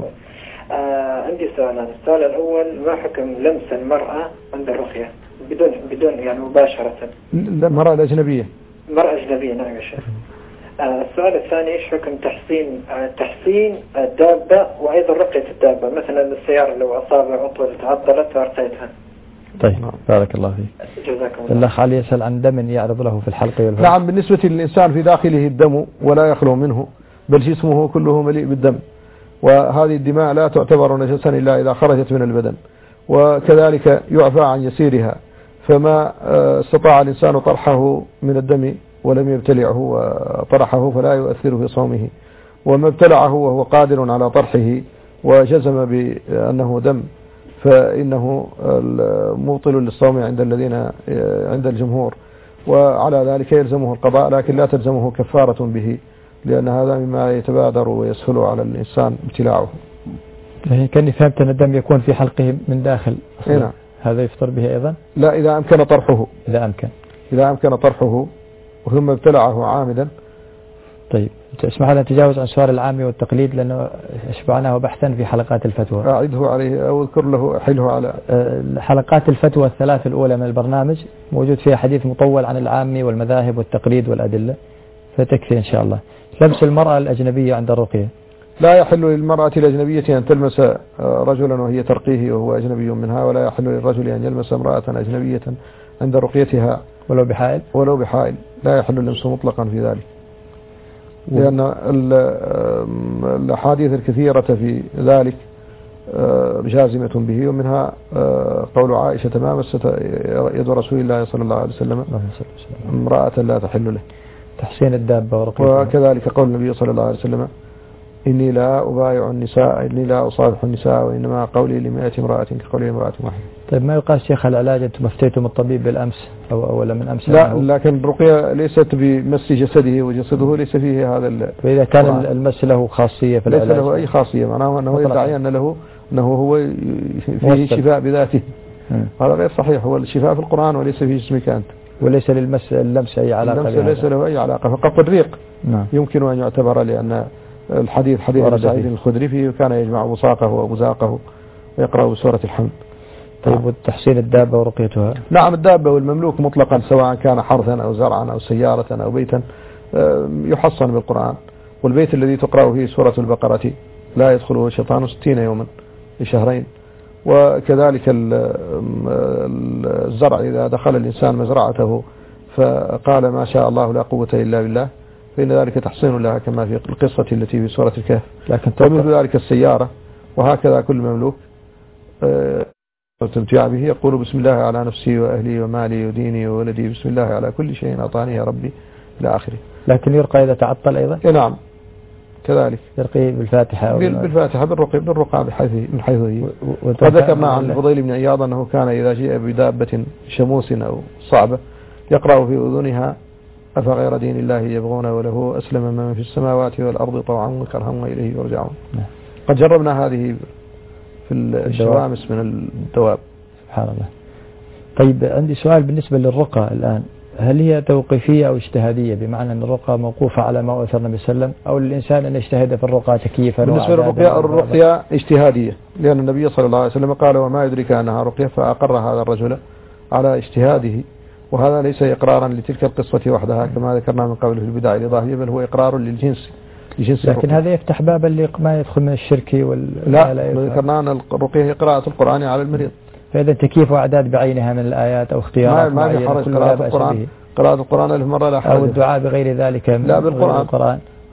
آه عندي سؤالان. السؤال الأول، ما حكم لمس المرأة عند الرقية بدون بدون يعني مباشرة؟ المرأة الأجنبية. مرأة أجنبية، نعم يا شيخ. آه السؤال الثاني، ايش حكم تحسين آه تحسين الدابة وأيضا رقية الدابة، مثلا السيارة لو أصابع عطلة تعطلت ورقيتها؟ طيب بارك الله فيك. جزاكم الله. الأخ علي يسأل عن دم يعرض له في الحلق والفم. نعم، بالنسبة للإنسان في داخله الدم ولا يخلو منه، بل جسمه كله مليء بالدم، وهذه الدماء لا تعتبر نجسا إلا إذا خرجت من البدن، وكذلك يعفى عن يسيرها. فما استطاع الإنسان طرحه من الدم ولم يبتلعه وطرحه فلا يؤثر في صومه، وما ابتلعه وهو قادر على طرحه وجزم بأنه دم فإنه مبطل للصوم عند الذين عند الجمهور، وعلى ذلك يلزمه القضاء، لكن لا تلزمه كفارة به، لأن هذا مما يتبادر ويسهل على الإنسان ابتلاعه. كأني فهمت أن الدم يكون في حلقه من داخل. نعم. هذا يفطر به أيضا؟ لا، إذا أمكن طرحه. إذا أمكن. إذا أمكن طرحه ثم ابتلعه عامدا. طيب اسمح لنا نتجاوز عن سؤال العامي والتقليد لأنه أشبعناه بحثا في حلقات الفتوى. أعده عليه أو اذكر له أحله على حلقات الفتوى الثلاث الأولى من البرنامج موجود فيها حديث مطول عن العامي والمذاهب والتقليد والأدلة، فتكفي إن شاء الله. لمس المرأة الأجنبية عند الرقية. لا يحل للمرأة الأجنبية أن تلمس رجلا وهي ترقيه وهو أجنبي منها، ولا يحل للرجل أن يلمس امرأة أجنبية عند رقيتها ولو بحائل. ولو بحائل لا يحل اللمس مطلقا في ذلك، لأن الأحاديث الكثيرة في ذلك جازمة به، ومنها قول عائشة ما مست يد رسول الله صلى الله عليه وسلم امرأة لا تحل له. تحسين الدابة ورقيتها. وكذلك قول النبي صلى الله عليه وسلم إني لا أبايع النساء إني لا أصافح النساء وإنما قولي لمئة امرأة كقولي امرأة واحدة. طيب ما يقال شيخ العلاج أنتم أفتيتم الطبيب بالأمس أو أولا من أمس؟ لا، لكن الرقية ليست بمس جسده، وجسده ليس فيه هذا ال... فإذا كان القرآن. المس له خاصية في العلاج؟ ليس له أي خاصية، معناه أنه يدعي أن له أنه هو فيه شفاء بذاته. هذا غير صحيح، هو الشفاء في القرآن وليس في جسمك أنت. وليس للمس اللمس أي علاقة بهذا. ليس له أي علاقة، فقط الريق نعم. يمكن أن يعتبر، لأن الحديث حديث سعيد الخدري فيه كان يجمع بصاقه وبزاقه ويقرأ بسورة الحمد. طيب والتحسين الدابة ورقيتها؟ نعم، الدابة والمملوك مطلقا سواء كان حرثا أو زرعا أو سيارة أو بيتا يحصن بالقرآن، والبيت الذي تقرأ فيه سورة البقرة لا يدخله الشيطان ستين يوما لشهرين. وكذلك الزرع إذا دخل الإنسان مزرعته فقال ما شاء الله لا قوة إلا بالله فإن ذلك تحصين لها كما في القصة التي في سورة الكهف. لكن ومثل ذلك السيارة، وهكذا كل مملوك تمتع به يقول بسم الله على نفسي وأهلي ومالي وديني وولدي بسم الله على كل شيء أعطاني يا ربي إلى آخره. لكن يرقى إذا تعطل أيضا؟ نعم كذلك يرقي بالفاتحة أو بالفاتحة بالرقى بالرقى بحيث من حيث هي. وذكرنا عن الفضيل بن عياض أنه كان إذا جاء بدابة شموس أو صعبة يقرأ في أذنها أفغير دين الله يبغون وله أسلم من في السماوات والأرض طوعا وكرها وإليه يرجعون. قد جربنا هذه في الشوامس من الدواب. سبحان الله. طيب عندي سؤال بالنسبة للرقى الآن، هل هي توقيفية أو اجتهادية، بمعنى أن الرقى موقوفة على ما أثر النبي صلى الله عليه وسلم، أو للإنسان أن يجتهد في الرقى تكييفا؟ بالنسبة للرقية الرقية اجتهادية، لأن النبي صلى الله عليه وسلم قال وما يدرك أنها رقية، فأقر هذا الرجل على اجتهاده، وهذا ليس إقرارا لتلك القصة وحدها كما ذكرنا من قبل في البدع الإضافية، بل هو إقرار للجنس لجنس لكن هذا يفتح بابا لما يدخل من الشرك وال لا, لا ذكرنا أن الرقية قراءة القرآن على المريض، فإذا تكييف وأعداد بعينها من الآيات أو اختيارات ما ما في حرج قراءة القرآن قراءة القرآن ألف مرة لا حرج، أو الدعاء بغير ذلك من لا بالقرآن القرآن.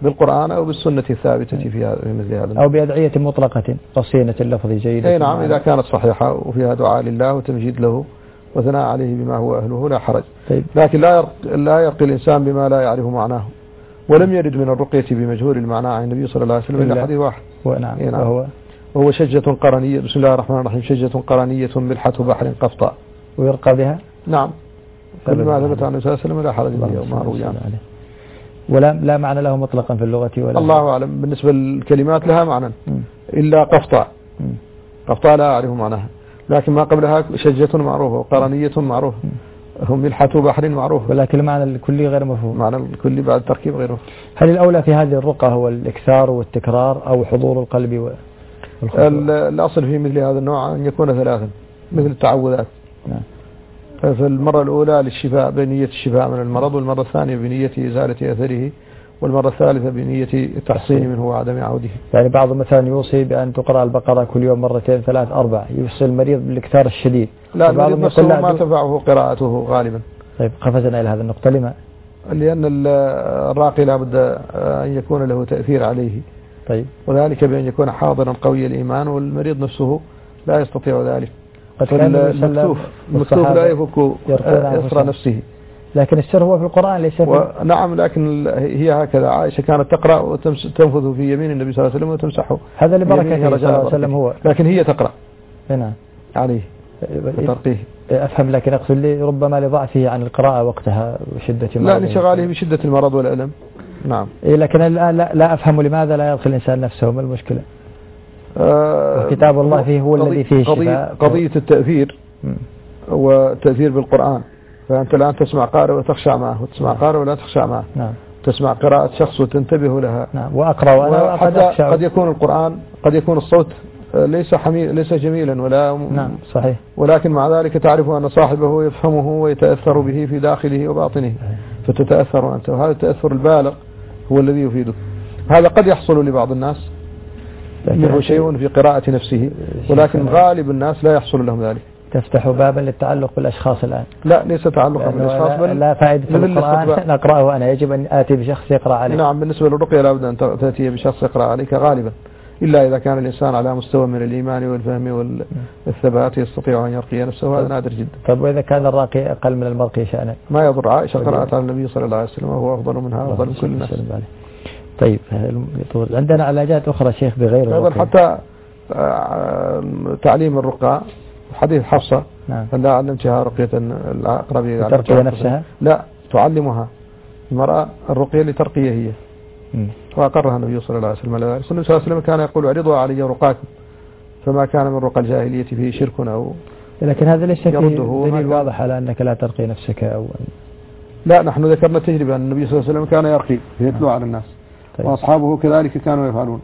بالقرآن أو بالسنة الثابتة في هذا مثل هذا، أو بأدعية مطلقة رصينة اللفظ جيدة. أي نعم، إذا كانت صحيحة وفيها دعاء لله وتمجيد له وثناء عليه بما هو أهله لا حرج. طيب. لكن لا يرقي, لا يرقي الإنسان بما لا يعرف معناه، ولم يرد من الرقية بمجهول المعنى عن النبي صلى الله عليه وسلم إلا حديث واحد. ونعم. نعم. وهو وهو شجة قرنية، بسم الله الرحمن الرحيم، شجة قرنية ملحة بحر قفطاء. ويرقى بها؟ نعم، كل ما ثبت عن النبي صلى الله عليه وسلم لا حرج به وما روي عنه. ولا لا معنى له مطلقا في اللغة ولا الله أعلم. بالنسبة للكلمات لها معنى إلا قفطاء، قفطاء لا أعرف معناها، لكن ما قبلها شجة معروفة وقرنية معروفة، هم ملحة بحر معروف، ولكن المعنى الكلي غير مفهوم. معنى الكلي بعد التركيب غير مفهوم. هل الأولى في هذه الرقى هو الإكثار والتكرار أو حضور القلب والخشوع؟ الأصل في مثل هذا النوع أن يكون ثلاثا مثل التعوذات. نعم. في المرة الأولى للشفاء بنية الشفاء من المرض، والمرة الثانية بنية إزالة أثره، والمرة الثالثة بنية التحصين منه وعدم عوده. يعني بعض مثلا يوصي بأن تقرأ البقرة كل يوم مرتين ثلاث أربع، يوصي المريض بالاكثار الشديد. لا، المريض نفسه ما تنفعه قراءته غالبا. طيب، قفزنا إلى هذه النقطة لما؟ لأن الراقي لابد أن يكون له تأثير عليه. طيب. وذلك بأن يكون حاضرا قوي الإيمان، والمريض نفسه لا يستطيع ذلك. المكتوف المكتوف لا يفك يسرى نفسه. لكن السر هو في القرآن ليس في و... نعم، لكن هي هكذا. عائشة كانت تقرأ وتنفذ في يمين النبي صلى الله عليه وسلم وتمسحه، هذا لبركة صلى الله عليه وسلم هو، لكن هي تقرأ. نعم عليه ترقيه. أفهم، لكن أقصد لي ربما لضعفه عن القراءة وقتها وشدة مرض. لا، لشغاله بشدة المرض والألم. نعم. إيه، لكن الآن لا, لا أفهم لماذا لا يدخل الإنسان نفسه، ما المشكلة؟ آه كتاب الله فيه هو الذي فيه الشفاء. قضية التأثير والتأثير بالقرآن. فأنت الآن تسمع قارئ وتخشع معه، وتسمع قارئ ولا تخشع معه. نعم. تسمع قراءة شخص وتنتبه لها. نعم. وأقرأ وأنا قد أخشع. قد يكون القرآن، قد يكون الصوت ليس حمي ليس جميلا ولا نعم صحيح، ولكن مع ذلك تعرف أن صاحبه يفهمه ويتأثر به في داخله وباطنه، فتتأثر أنت، وهذا التأثر البالغ هو الذي يفيدك. هذا قد يحصل لبعض الناس منه شيء في قراءة نفسه، ولكن غالب الناس لا يحصل لهم ذلك. تفتح بابا للتعلق بالأشخاص الآن. لا، ليس تعلقا بالأشخاص، بل لا فائدة القرآن نقرأه أنا، يجب أن آتي بشخص يقرأ عليك. نعم، بالنسبة للرقية لابد أن تأتي بشخص يقرأ عليك غالبا، إلا إذا كان الإنسان على مستوى من الإيمان والفهم والثبات يستطيع أن يرقي نفسه، هذا نادر جدا. طيب، وإذا كان الراقي أقل من المرقي شأنا؟ ما يضر. عائشة قرأت على النبي صلى الله عليه وسلم وهو أفضل منها وأفضل من كل الناس. طيب، عندنا علاجات أخرى شيخ بغير الرقية. أيضا حتى تعليم الرقى، حديث حفصة. نعم. لا علمتها رقية الأقرب ترقية نفسها؟ لا، تعلمها المرأة الرقية لترقية هي. م. وأقرها النبي صلى الله عليه وسلم. النبي صلى الله عليه وسلم كان يقول: اعرضوا علي رقاكم، فما كان من رقى الجاهلية فيه شرك أو. لكن هذا ليس فيه دليل واضح على أنك لا ترقي نفسك أو. لا، نحن ذكرنا تجربة أن النبي صلى الله عليه وسلم كان يرقي يتلو على الناس. طيب. وأصحابه كذلك كانوا يفعلون.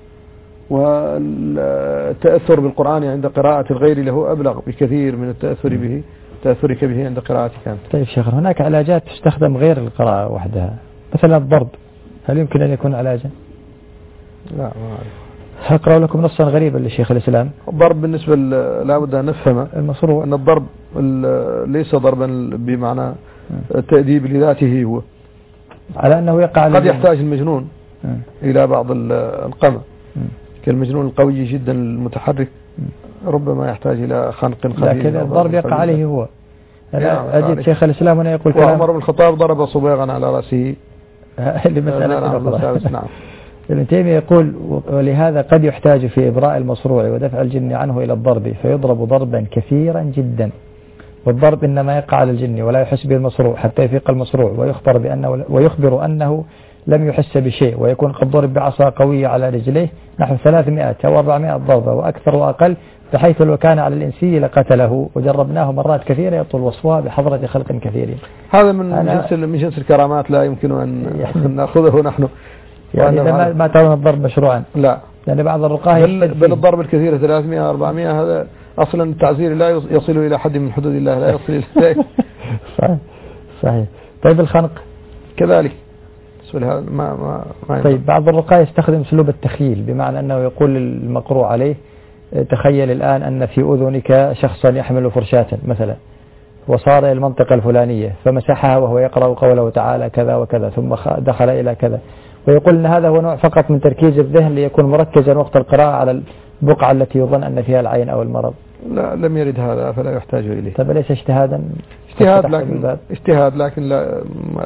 والتأثر بالقرآن عند قراءة الغير له أبلغ بكثير من التأثر به تأثرك به عند قراءتك أنت. طيب شيخ، هناك علاجات تستخدم غير القراءة وحدها، مثلا الضرب، هل يمكن أن يكون علاجا؟ لا، ما أعرف. أقرأ لكم نصا غريبا لشيخ الإسلام. الضرب بالنسبة لا بد أن نفهم المصروع أن الضرب ليس ضربا بمعنى التأديب لذاته، هو على أنه يقع قد يحتاج المجنون م. إلى بعض القمع، كالمجنون القوي جدا المتحرك ربما يحتاج إلى خنق خفيف، لكن الضرب يقع عليه هو. أنا أجد شيخ الإسلام هنا يقول كلام. وعمر بن الخطاب ضرب صبيغا على رأسه لمسألة أخرى. نعم. ابن تيمية يقول: ولهذا قد يحتاج في إبراء المصروع ودفع الجن عنه إلى الضرب، فيضرب ضربا كثيرا جدا، والضرب إنما يقع على الجن ولا يحس به المصروع حتى يفيق المصروع، ويخبر بأنه ويخبر أنه لم يحس بشيء، ويكون قد ضرب بعصا قوية على رجليه نحو ثلاثمائة أو أربعمائة ضربة وأكثر وأقل، بحيث لو كان على الإنسي لقتله، وجربناه مرات كثيرة يطول وصفها بحضرة خلق كثيرين. هذا من جنس من جنس الكرامات، لا يمكن أن نأخذه نحن. يعني إذا ما ترون الضرب مشروعا؟ لا، يعني بعض الرقاه بل, بل الضرب الكثير ثلاثمائة أربعمائة هذا أصلا التعزير لا يصل إلى حد من حدود الله، لا يصل إلى ذلك. صحيح صحيح. طيب الخنق كذلك. ما ما ما طيب بعض الرقاه يستخدم اسلوب التخيل، بمعنى أنه يقول المقروء عليه: تخيل الآن أن في أذنك شخصا يحمل فرشاة مثلا، وصار إلى المنطقة الفلانية فمسحها وهو يقرأ قوله تعالى كذا وكذا ثم دخل إلى كذا، ويقول أن هذا هو نوع فقط من تركيز الذهن ليكون مركزا وقت القراءة على البقعة التي يظن أن فيها العين أو المرض. لا لم يرد هذا فلا يحتاج إليه. طيب ليس اجتهادا؟ اجتهاد لكن اجتهاد لكن لا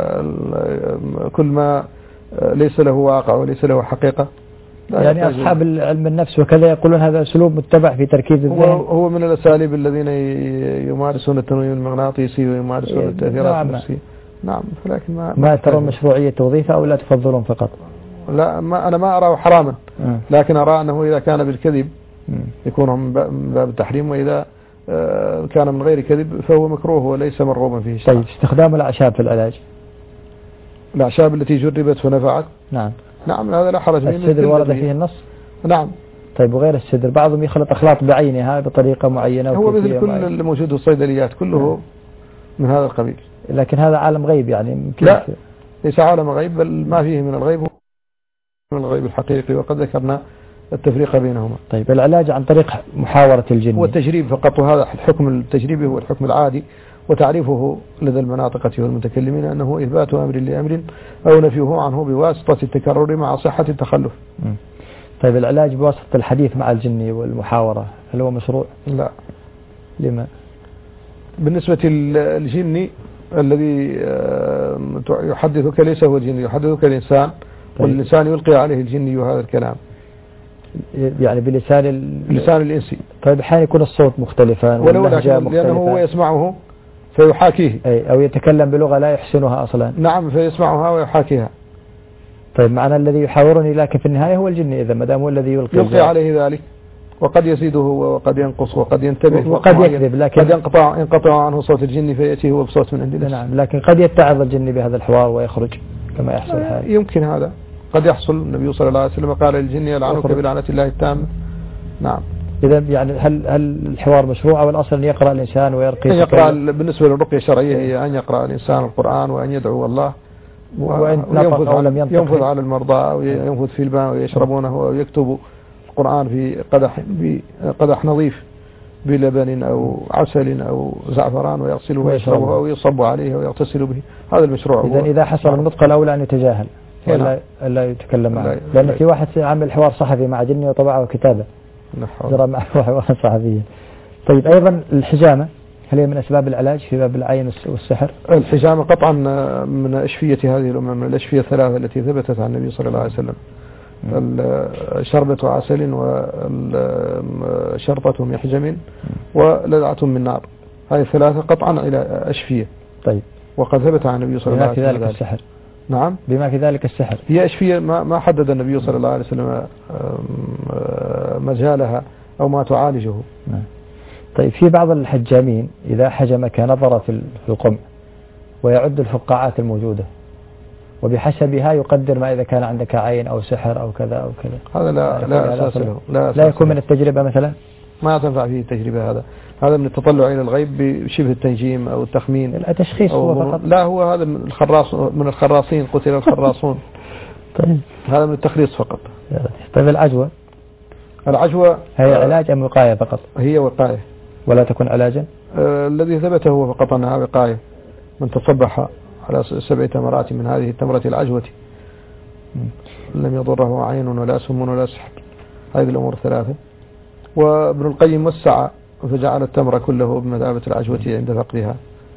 كل ما ليس له واقع وليس له حقيقة. يعني أصحاب العلم النفس وكذا يقولون هذا أسلوب متبع في تركيز الذهن. هو, هو من الأساليب الذين يمارسون التنويم المغناطيسي ويمارسون إيه التأثيرات نعم النفسية. نعم لكن ما ما ترون مشروعية توظيفه أو لا تفضلون فقط؟ لا ما أنا ما أراه حراما لكن أرى أنه إذا كان بالكذب يكون من باب التحريم، وإذا كان من غير كذب فهو مكروه وليس مرغوبا فيه. طيب استخدام الأعشاب في العلاج، الأعشاب التي جربت ونفعت نعم نعم هذا لا حرج. السدر ورد فيه النص؟ نعم. طيب وغير السدر بعضهم يخلط أخلاط بعينها بطريقة معينة هو مثل كل الموجود في الصيدليات كله نعم. من هذا القبيل. لكن هذا عالم غيب يعني لا ليس عالم غيب بل ما فيه من الغيب من الغيب الحقيقي، وقد ذكرنا التفريق بينهما. طيب العلاج عن طريق محاورة الجن هو التجريب فقط، وهذا الحكم التجريبي هو الحكم العادي، وتعريفه لدى المناطقة والمتكلمين أنه إثبات أمر لأمر أو نفيه عنه بواسطة التكرر مع صحة التخلف. م. طيب العلاج بواسطة الحديث مع الجن والمحاورة هل هو مشروع؟ لا. لما؟ بالنسبة للجن الذي يحدثك ليس هو الجن، يحدثك الإنسان. طيب. والإنسان يلقي عليه الجني هذا الكلام يعني بلسان ال... لسان الإنسي. طيب أحيانا يكون الصوت مختلفا ولو لأنه هو يسمعه فيحاكيه، أي أو يتكلم بلغة لا يحسنها أصلا. نعم فيسمعها ويحاكيها. طيب معنى الذي يحاورني لكن في النهاية هو الجن إذا ما دام هو الذي يلقي يلقي عليه ذلك، وقد يزيده وقد ينقص وقد ينتبه وقد يكذب، لكن قد ينقطع ينقطع عنه صوت الجن فيأتيه هو بصوت من عند الله. نعم لكن قد يتعظ الجن بهذا الحوار ويخرج كما يحصل هذا. يمكن هذا قد يحصل. النبي صلى الله عليه وسلم قال للجن يلعنك بلعنة الله التامة. نعم. إذا يعني هل هل الحوار مشروع أو الأصل أن يقرأ الإنسان ويرقي؟ يقرأ بالنسبة للرقية الشرعية هي أن يقرأ الإنسان القرآن وأن يدعو الله وأن ينفذ على ينفذ على المرضى وينفذ في الماء ويشربونه ويكتب القرآن في قدح بقدح نظيف بلبن أو عسل أو زعفران ويغسله ويشربه أو يصب عليه ويغتسل به. هذا المشروع. إذا إذا حصل النطق الأولى أن يتجاهل ولا لا يتكلم معه، لأن في واحد عمل حوار صحفي مع جني وطبعه كتابة جرى معه حوار صحفي. طيب أيضا الحجامة هل هي من أسباب العلاج في باب العين والسحر؟ الحجامة قطعا من أشفية هذه الأمة، من الأشفية الثلاثة التي ثبتت عن النبي صلى الله عليه وسلم. شربة عسل وشرطة محجم ولذعة من نار، هذه الثلاثة قطعا إلى أشفية. طيب وقد ثبت عن النبي صلى الله عليه وسلم بما في ذلك السحر. نعم بما في ذلك السحر هي أشفية ما ما حدد النبي صلى الله عليه وسلم مجالها أو ما تعالجه. نعم. طيب في بعض الحجامين إذا حجمك نظر في القمع ويعد الفقاعات الموجودة وبحسبها يقدر ما إذا كان عندك عين أو سحر أو كذا أو كذا. هذا لا لا أساس له. لا, لا يكون من التجربة مثلا؟ ما تنفع فيه التجربة. هذا هذا من التطلع إلى الغيب بشبه التنجيم أو التخمين. التشخيص هو فقط. لا هو هذا من الخراص من الخراصين قتل الخراصون. طيب هذا من التخليص فقط. طيب العجوة العجوة هي علاج أم وقاية فقط؟ هي وقاية ولا تكون علاجا؟ آه الذي ثبت هو فقط أنها وقاية. من تصبح على سبع تمرات من هذه التمرة العجوة لم يضره عين ولا سم ولا سحر. هذه الأمور الثلاثة. وابن القيم وسع فجعل التمر كله بمثابة العجوة عند فقدها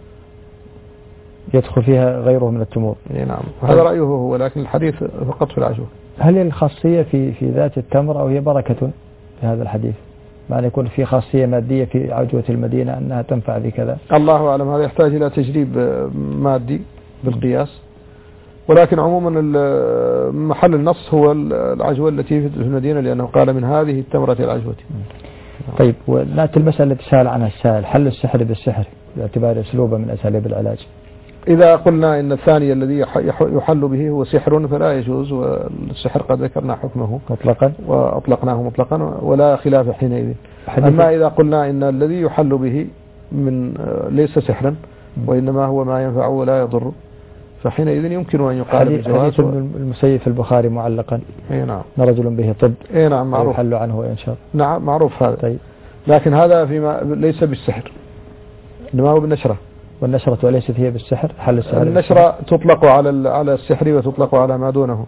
يدخل فيها غيره من التمور. نعم هذا رأيه هو، لكن الحديث فقط في العجوة. هل الخاصية في في ذات التمر أو هي بركة في هذا الحديث؟ معنى يكون في خاصية مادية في عجوة المدينة أنها تنفع بكذا؟ الله أعلم، هذا يحتاج إلى تجريب مادي بالقياس، ولكن عموما محل النص هو العجوة التي في المدينة، لأنه قال من هذه التمرة العجوة. طيب ونأتي المسألة التي سأل عنها السائل، حل السحر بالسحر باعتبار أسلوبه من أساليب العلاج. إذا قلنا إن الثاني الذي يحل به هو سحر فلا يجوز، والسحر قد ذكرنا حكمه مطلقا وأطلقناه مطلقا ولا خلاف حينئذ. أما إذا قلنا إن الذي يحل به من ليس سحرا وإنما هو ما ينفع ولا يضر، فحينئذ يمكن أن يقال بالجواز. حديث المسيب في البخاري معلقا. اي نعم. رجل به طب. اي نعم معروف. يحل عنه إن شاء نعم معروف هذا. طيب. لكن هذا فيما ليس بالسحر، إنما هو بالنشرة. والنشرة وليست هي بالسحر؟ حل السحر النشرة تطلق على على السحر وتطلق على ما دونه،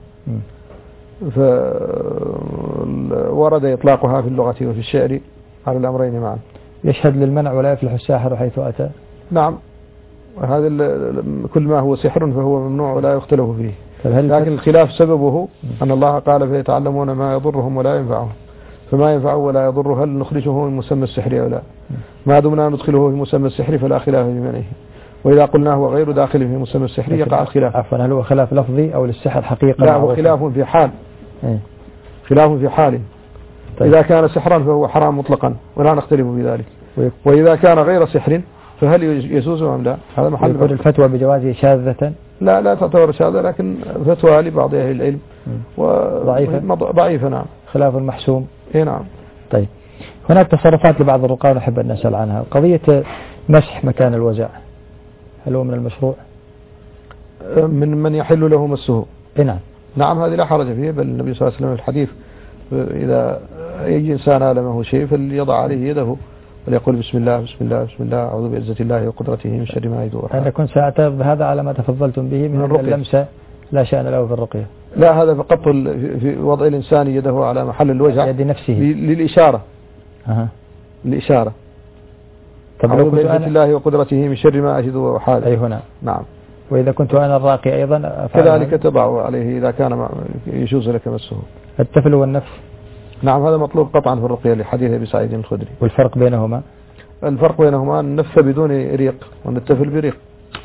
فورد إطلاقها في اللغة وفي الشعر على الأمرين معا. يشهد للمنع ولا يفلح الساحر حيث أتى؟ نعم، هذا كل ما هو سحر فهو ممنوع ولا يختلف فيه، لكن الخلاف سببه أن الله قال فيتعلمون ما يضرهم ولا ينفعهم، فما ينفعه ولا يضره هل نخرجه من مسمى السحر أو لا؟ ما دمنا ندخله في مسمى السحر فلا خلاف في منعه، وإذا قلنا هو غير داخل في مسمى السحر يقع الخلاف. عفوا، هل هو خلاف لفظي أو للسحر حقيقة؟ لا، هو خلاف في حال، ايه؟ خلاف في حال. طيب. إذا كان سحرا فهو حرام مطلقا ولا نختلف في ذلك، وإذا كان غير سحر فهل يجوز أم لا؟ هذا محل. يقول الفتوى بجوازه شاذة؟ لا لا تعتبر شاذة، لكن فتوى لبعض أهل العلم ضعيفة. ضعيفة نعم. خلاف محسوم. اي نعم. طيب، هناك تصرفات لبعض الرقاة نحب أن نسأل عنها. قضية مسح مكان الوجع، هل هو من المشروع؟ من من يحل له مسه. اي نعم. نعم، هذه لا حرج فيه، بل النبي صلى الله عليه وسلم في الحديث إذا أي إنسان ألمه شيء فليضع عليه يده وليقول بسم الله بسم الله بسم الله أعوذ بعزة الله وقدرته من شر ما يدور. أنا كنت سأعترض بهذا على ما تفضلتم به من, من اللمسة، لا شأن له في الرقية. لا، هذا فقط في وضع الإنسان يده على محل الوجع يد نفسه للإشارة. أه. الإشارة. أعوذ بعزة الله وقدرته من شر ما أجد وحاله. أي هنا. نعم. وإذا كنت أنا الراقي أيضا كذلك تضع عليه إذا كان يجوز لك مسه. التفل والنفس. نعم، هذا مطلوب قطعا في الرقية لحديث أبي سعيد الخدري. والفرق بينهما؟ الفرق بينهما النفس بدون ريق والتفل بريق.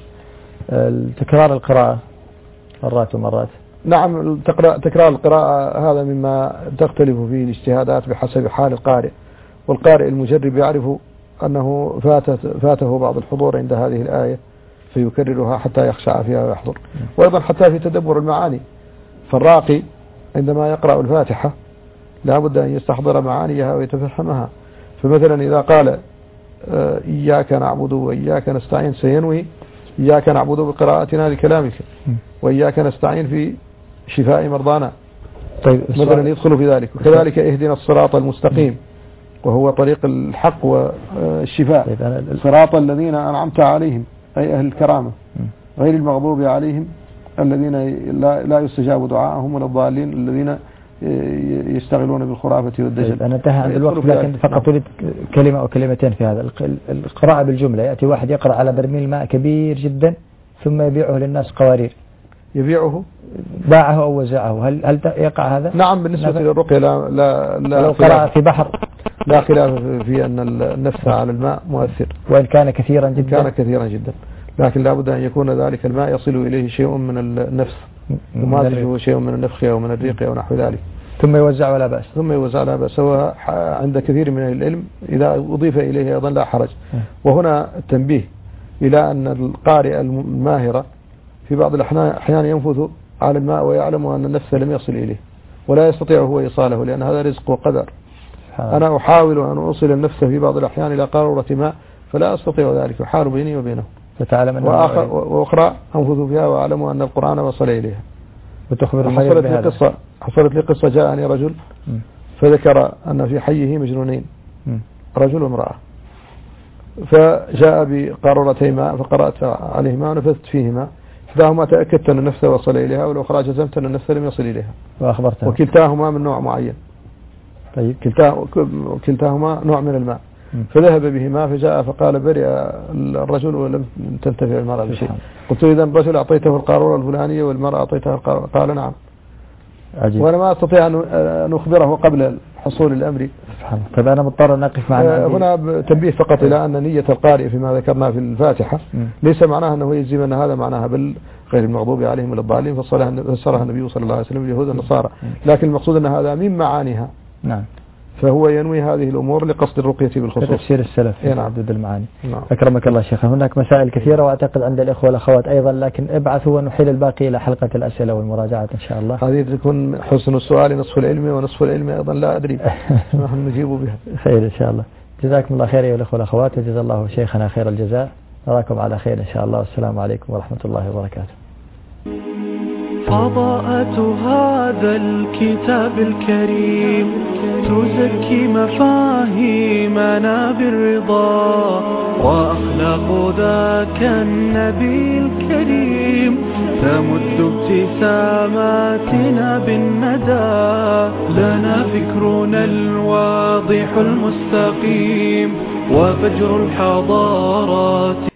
تكرار القراءة مرات ومرات. نعم، تكرار القراءة هذا مما تختلف فيه الاجتهادات بحسب حال القارئ، والقارئ المجرب يعرف أنه فاتت فاته بعض الحضور عند هذه الآية فيكررها حتى يخشع فيها ويحضر، وأيضا حتى في تدبر المعاني، فالراقي عندما يقرأ الفاتحة لا بد أن يستحضر معانيها ويتفهمها. فمثلا إذا قال إياك نعبد وإياك نستعين سينوي إياك نعبد بقراءتنا لكلامك، وإياك نستعين في شفاء مرضانا. طيب، مثلا يدخل في ذلك. وكذلك اهدنا الصراط المستقيم وهو طريق الحق والشفاء. طيب، صراط الذين أنعمت عليهم أي أهل الكرامة غير المغضوب عليهم الذين لا يستجاب دعاءهم ولا الضالين الذين يشتغلون بالخرافة والدجل. أنا انتهى عند الوقت، لكن فقط أريد كلمة أو كلمتين في هذا. القراءة بالجملة، يأتي واحد يقرأ على برميل ماء كبير جدا ثم يبيعه للناس قوارير. يبيعه؟ باعه أو وزعه، هل هل يقع هذا؟ نعم، بالنسبة للرقية لا لا لا لو قرأ في بحر لا خلاف في أن النفس على الماء مؤثر، وإن كان كثيرا جدا. كان كثيرا جدا، لكن لا بد أن يكون ذلك الماء يصل إليه شيء من النفس، وما فيه شيء من النفخ أو من الريق أو نحو ذلك، ثم يوزع ولا بأس. ثم يوزع لا بأس. هو عند كثير من العلم إذا أضيف إليه أيضا لا حرج. وهنا التنبيه إلى أن القارئ الماهر في بعض الأحيان ينفث على الماء ويعلم أن النفس لم يصل إليه ولا يستطيع هو إيصاله، لأن هذا رزق وقدر. أنا أحاول أن أوصل النفس في بعض الأحيان إلى قارورة ماء فلا أستطيع ذلك، يحال بيني وبينه. وأخرى أنفث فيها وأعلم أن القرآن وصل إليها. وتخبر حصلت لي قصة حصلت لي قصة جاءني رجل فذكر أن في حيه مجنونين، رجل وامرأة، فجاء بقارورتي ماء فقرأت عليهما ونفثت فيهما، إحداهما تأكدت أن النفس وصل إليها والأخرى جزمت أن النفس لم يصل إليها، وأخبرتها، وكلتاهما من نوع معين. طيب، كلتاهما نوع من الماء. فذهب بهما فجاء فقال برئ الرجل ولم تنتفع المرأة بشيء. قلت إذا الرجل أعطيته القارورة الفلانية والمرأة أعطيتها القارورة؟ قال نعم. عجيب. وأنا ما أستطيع أن أخبره قبل حصول الأمر. سبحان الله. طيب، أنا مضطر أن أقف معنا. هنا تنبيه فقط إلى أن نية القارئ فيما ذكرنا في الفاتحة ليس معناها أنه يجزم أن هذا معناها بل غير المغضوب عليهم ولا الضالين، فسرها النبي صلى الله عليه وسلم اليهود والنصارى، لكن المقصود أن هذا من معانيها. نعم. فهو ينوي هذه الأمور لقصد الرقية بالخصوص. تفسير السلف في نعم. حدود المعاني. نعم. أكرمك الله شيخ. هناك مسائل كثيرة وأعتقد عند الإخوة والأخوات أيضا، لكن ابعثوا ونحيل الباقي إلى حلقة الأسئلة والمراجعات إن شاء الله. هذه تكون حسن السؤال نصف العلم ونصف العلم أيضا لا أدري نحن نجيب بها. خير إن شاء الله. جزاكم الله خير أيها الإخوة والأخوات، وجزا الله شيخنا خير الجزاء. نراكم على خير إن شاء الله، والسلام عليكم ورحمة الله وبركاته. فضاءة هذا الكتاب الكريم تزكي مفاهيمنا بالرضا، وأخلاق ذاك النبي الكريم تمد ابتساماتنا بالندى. لنا فكرنا الواضح المستقيم وفجر الحضارات